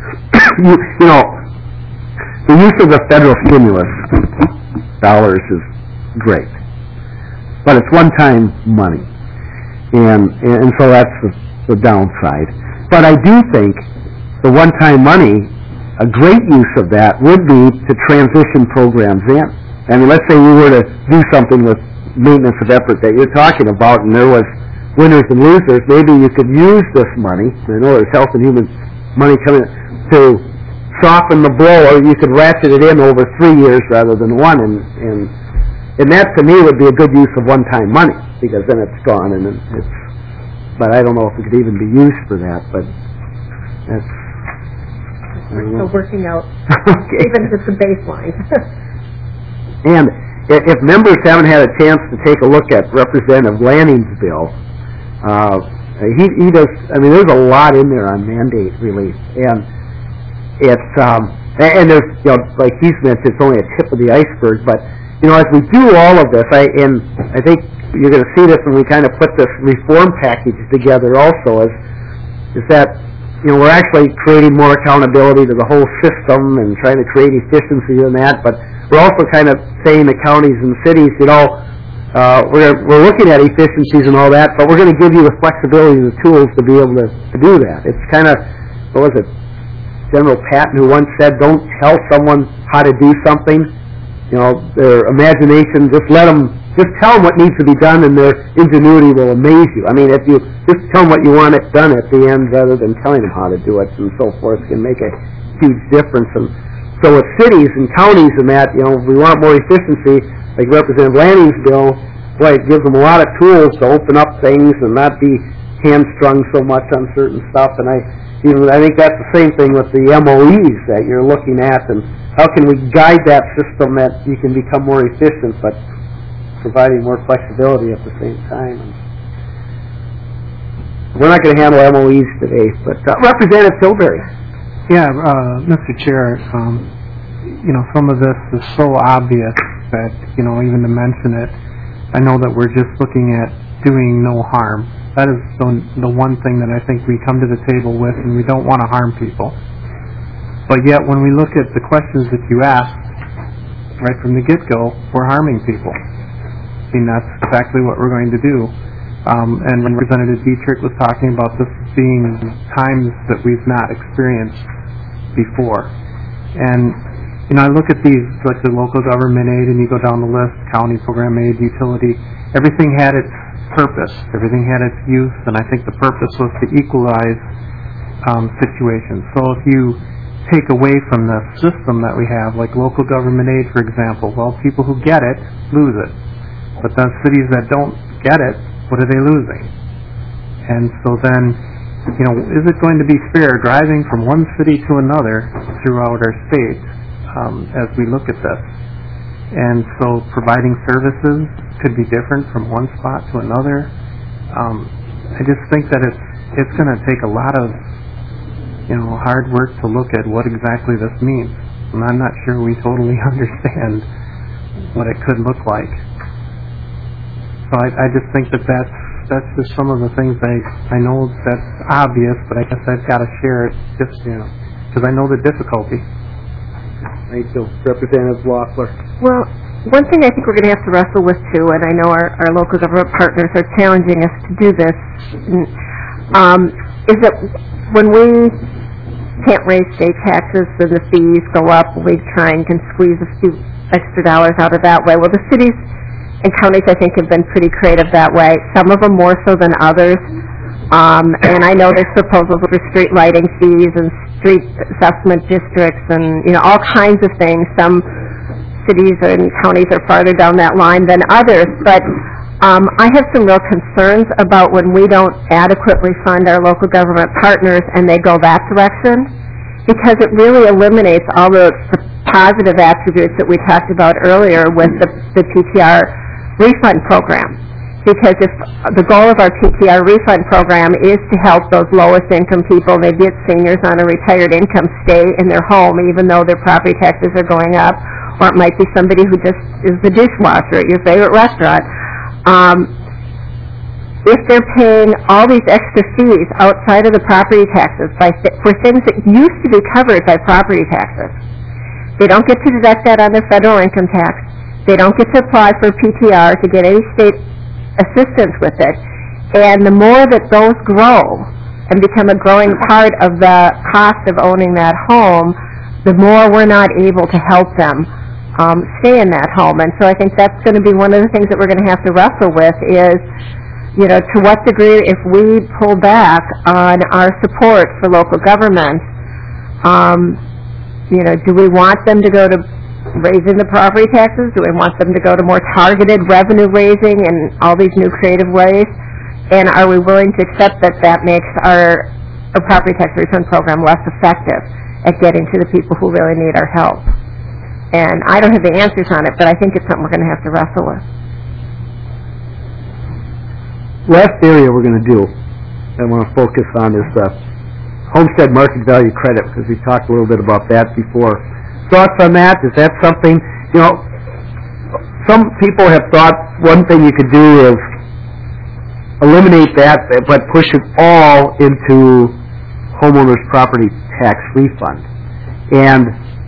Speaker 1: the use of the federal stimulus dollars is great, but it's one-time money, and so that's the downside. But I do think the one-time money a great use of that would be to transition programs in. I mean, let's say you were to do something with maintenance of effort that you're talking about, and there was winners and losers. Maybe you could use this money, I know there's health and human money coming, to soften the blow, or you could ratchet it in over 3 years rather than one, and that to me would be a good use of one-time money, because then it's gone, and it's, but I don't know if it could even be used for that, but that's...
Speaker 4: We're still working out,
Speaker 1: Okay.
Speaker 4: even just the baseline.
Speaker 1: And if members haven't had a chance to take a look at Representative Lanning's bill, he does, I mean, there's a lot in there on mandate relief, and it's, and there's, you know, like he's mentioned, it's only a tip of the iceberg, but, you know, as we do all of this, I think you're going to see this when we kind of put this reform package together also, is that, you know, we're actually creating more accountability to the whole system and trying to create efficiency in that, but we're also kind of saying to counties and cities, you know, we're looking at efficiencies and all that, but we're going to give you the flexibility and the tools to be able to do that. It's kind of, what was it, General Patton who once said, don't tell someone how to do something, you know, their imagination, just tell them what needs to be done, and their ingenuity will amaze you. I mean, if you just tell them what you want it done at the end rather than telling them how to do it and so forth, can make a huge difference. And so with cities and counties and that, you know, if we want more efficiency, like Representative Lanning's bill, boy, it gives them a lot of tools to open up things and not be hamstrung so much on certain stuff. And I think that's the same thing with the MOEs that you're looking at, and how can we guide that system that you can become more efficient, but providing more flexibility at the same time. We're not going to handle MOEs today, but Representative Tilbury.
Speaker 11: Yeah, Mr. Chair, you know, some of this is so obvious that, you know, even to mention it, I know that we're just looking at doing no harm. That is the one thing that I think we come to the table with, and we don't want to harm people. But yet, when we look at the questions that you asked, right from the get-go, we're harming people. I mean, that's exactly what we're going to do. And when Representative Dietrich was talking about this being times that we've not experienced before. And, you know, I look at these, like the local government aid, and you go down the list, county program aid, utility, everything had its purpose, everything had its use, and I think the purpose was to equalize situations. So if you take away from the system that we have, like local government aid, for example, well, people who get it lose it. But the cities that don't get it, what are they losing? And so then, you know, is it going to be fair driving from one city to another throughout our state as we look at this? And so providing services could be different from one spot to another. I just think that it's going to take a lot of, you know, hard work to look at what exactly this means. And I'm not sure we totally understand what it could look like. So I just think that that's just some of the things I know that's obvious, but I guess I've got to share it just, you know, because I know the difficulty.
Speaker 1: Thank you. Representative Loeffler.
Speaker 4: Well, one thing I think we're going to have to wrestle with, too, and I know our local government partners are challenging us to do this, is that when we can't raise state taxes and the fees go up, we try and can squeeze a few extra dollars out of that way. Well, the cities and counties, I think, have been pretty creative that way, some of them more so than others. And I know there's proposals for street lighting fees and street assessment districts and, you know, all kinds of things. Some cities and counties are farther down that line than others. But I have some real concerns about when we don't adequately fund our local government partners and they go that direction, because it really eliminates all the positive attributes that we talked about earlier with the PTR refund program. Because if the goal of our PTR refund program is to help those lowest income people, maybe it's seniors on a retired income, stay in their home even though their property taxes are going up, or it might be somebody who just is the dishwasher at your favorite restaurant. If they're paying all these extra fees outside of the property taxes for things that used to be covered by property taxes, they don't get to deduct that on their federal income tax. They don't get to apply for PTR to get any state assistance with it. And the more that those grow and become a growing part of the cost of owning that home, the more we're not able to help them stay in that home. And so I think that's going to be one of the things that we're going to have to wrestle with is, to what degree, if we pull back on our support for local government, do we want them to go to raising the property taxes? Do we want them to go to more targeted revenue raising in all these new creative ways? And are we willing to accept that makes our property tax refund program less effective at getting to the people who really need our help? And I don't have the answers on it, but I think it's something we're going to have to wrestle with.
Speaker 1: Last area we're going to do, I want to focus on, is the homestead market value credit, because we talked a little bit about that before. Thoughts on that? Is that something, some people have thought one thing you could do is eliminate that, but push it all into homeowners' property tax refund. And,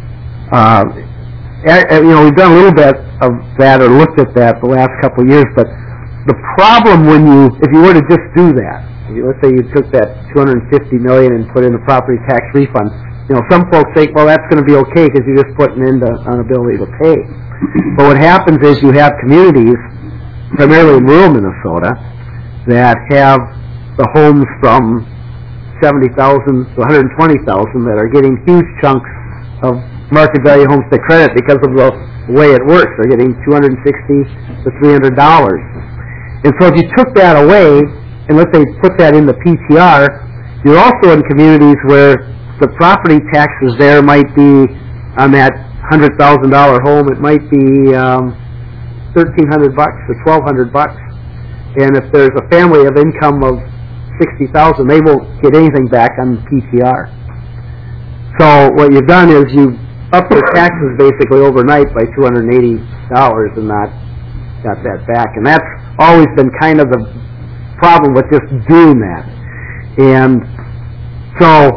Speaker 1: we've done a little bit of that or looked at that the last couple of years, but the problem if you were to just do that, let's say you took that $250 million and put in a property tax refund, some folks think, well, that's going to be okay because you're just putting in an ability to pay. But what happens is you have communities, primarily in rural Minnesota, that have the homes from $70,000 to $120,000 that are getting huge chunks of market value homestead credit because of the way it works. They're getting $260 to $300. And so if you took that away, and let's say put that in the PTR, you're also in communities where the property taxes there might be on that $100,000 home, it might be $1,300 or $1,200. And if there's a family of income of $60,000, they won't get anything back on the PTR. So what you've done is you up their taxes basically overnight by $280 and not got that back. And that's always been kind of the problem with just doing that. And so,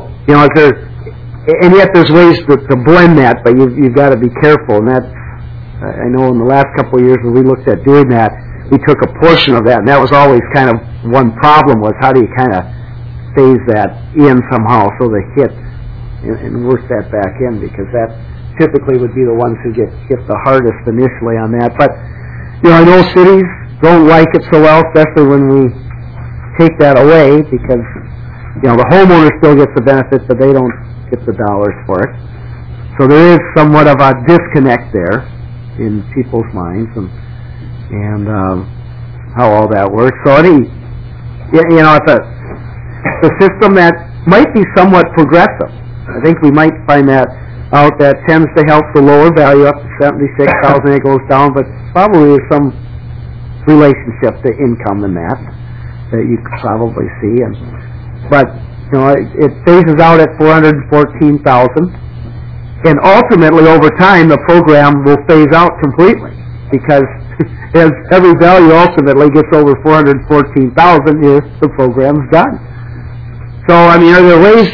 Speaker 1: and yet there's ways to blend that, but you've got to be careful. And that's, I know in the last couple of years when we looked at doing that, we took a portion of that, and that was always kind of one problem, was how do you kind of phase that in somehow so they hit and work that back in, because that typically would be the ones who get hit the hardest initially on that. But, I know cities don't like it so well, especially when we take that away, because, the homeowner still gets the benefit, but they don't get the dollars for it. So there is somewhat of a disconnect there in people's minds, and how all that works. So it's a system that might be somewhat progressive. I think we might find that out. That tends to help the lower value up to $76,000. It goes down, but probably there's some relationship to income in that you could probably see. But it phases out at $414,000, and ultimately over time the program will phase out completely, because as every value ultimately gets over $414,000, the program's done. So are there ways?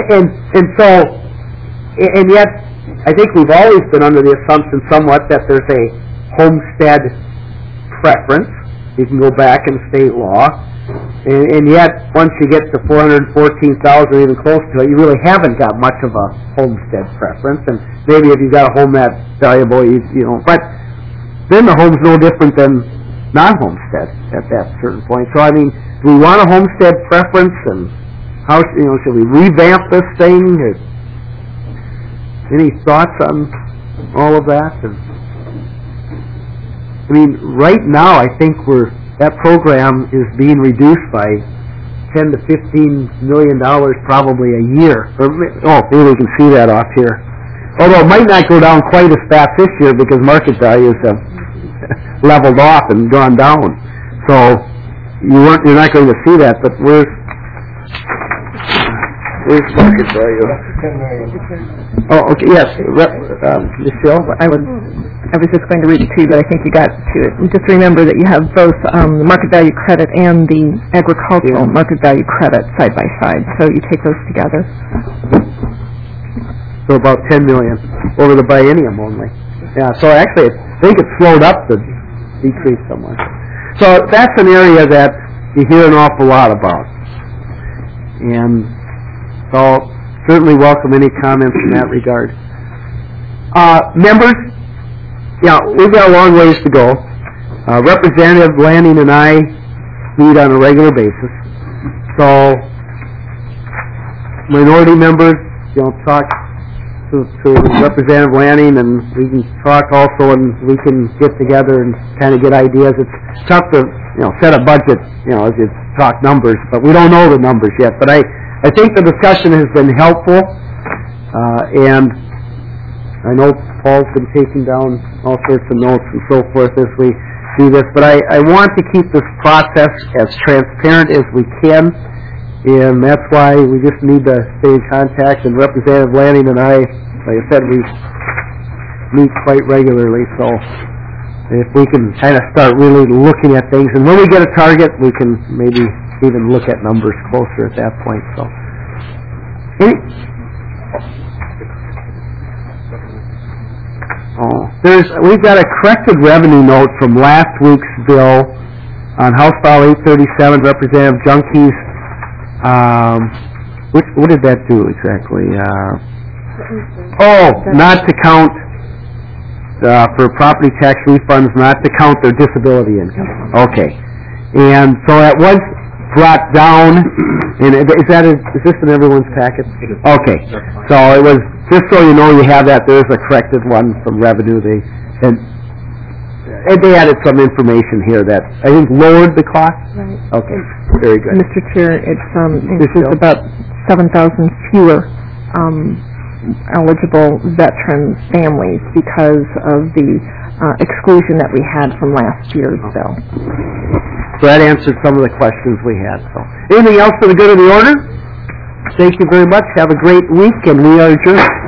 Speaker 1: And yet, I think we've always been under the assumption somewhat that there's a homestead preference. You can go back in state law, and yet once you get to $414,000 or even close to it, you really haven't got much of a homestead preference. And maybe if you've got a home that's valuable, but then the home's no different than non-homestead at that certain point. So do we want a homestead preference, and how should we revamp this thing? Any thoughts on all of that? Right now I think that program is being reduced by $10 to $15 million probably a year. Maybe we can see that off here. Although it might not go down quite as fast this year because market values have leveled off and gone down. So you're not going to see that, but where's market value? Oh, okay, yes. Michelle?
Speaker 4: I was just going to read it to you, but I think you got to it. Just remember that you have both the market value credit and the agricultural market value credit side by side. So you take those together.
Speaker 1: So about $10 million over the biennium only. Yeah, so actually I think it slowed up the decrease somewhat. So that's an area that you hear an awful lot about. And so I'll certainly welcome any comments in that regard. Members, yeah, we've got a long ways to go. Representative Lanning and I meet on a regular basis. So, minority members, talk to Representative Lanning, and we can talk also, and we can get together and kind of get ideas. It's tough to, set a budget, as you talk numbers, but we don't know the numbers yet. But I think the discussion has been helpful, and I know Paul's been taking down all sorts of notes and so forth as we do this, but I want to keep this process as transparent as we can, and that's why we just need to stay in contact, and Representative Lanning and I, like I said, we meet quite regularly, so if we can kind of start really looking at things, and when we get a target, we can maybe even look at numbers closer at that point, so. We've got a corrected revenue note from last week's bill on House File 837, Representative Junkies. What did that do exactly? Not to count for property tax refunds, not to count their disability income. Okay, and so that was brought down. And is this in everyone's packet? Okay, so it was. Just so you know, you have that. There is a corrected one from revenue. They added some information here that I think lowered the cost.
Speaker 4: Right.
Speaker 1: Okay, very good.
Speaker 4: Mr. Chair, it includes about 7,000 fewer eligible veteran families because of the exclusion that we had from last year's bill.
Speaker 1: So that answered some of the questions we had. So, anything else for the good of the order? Thank you very much. Have a great week, and we are adjourned.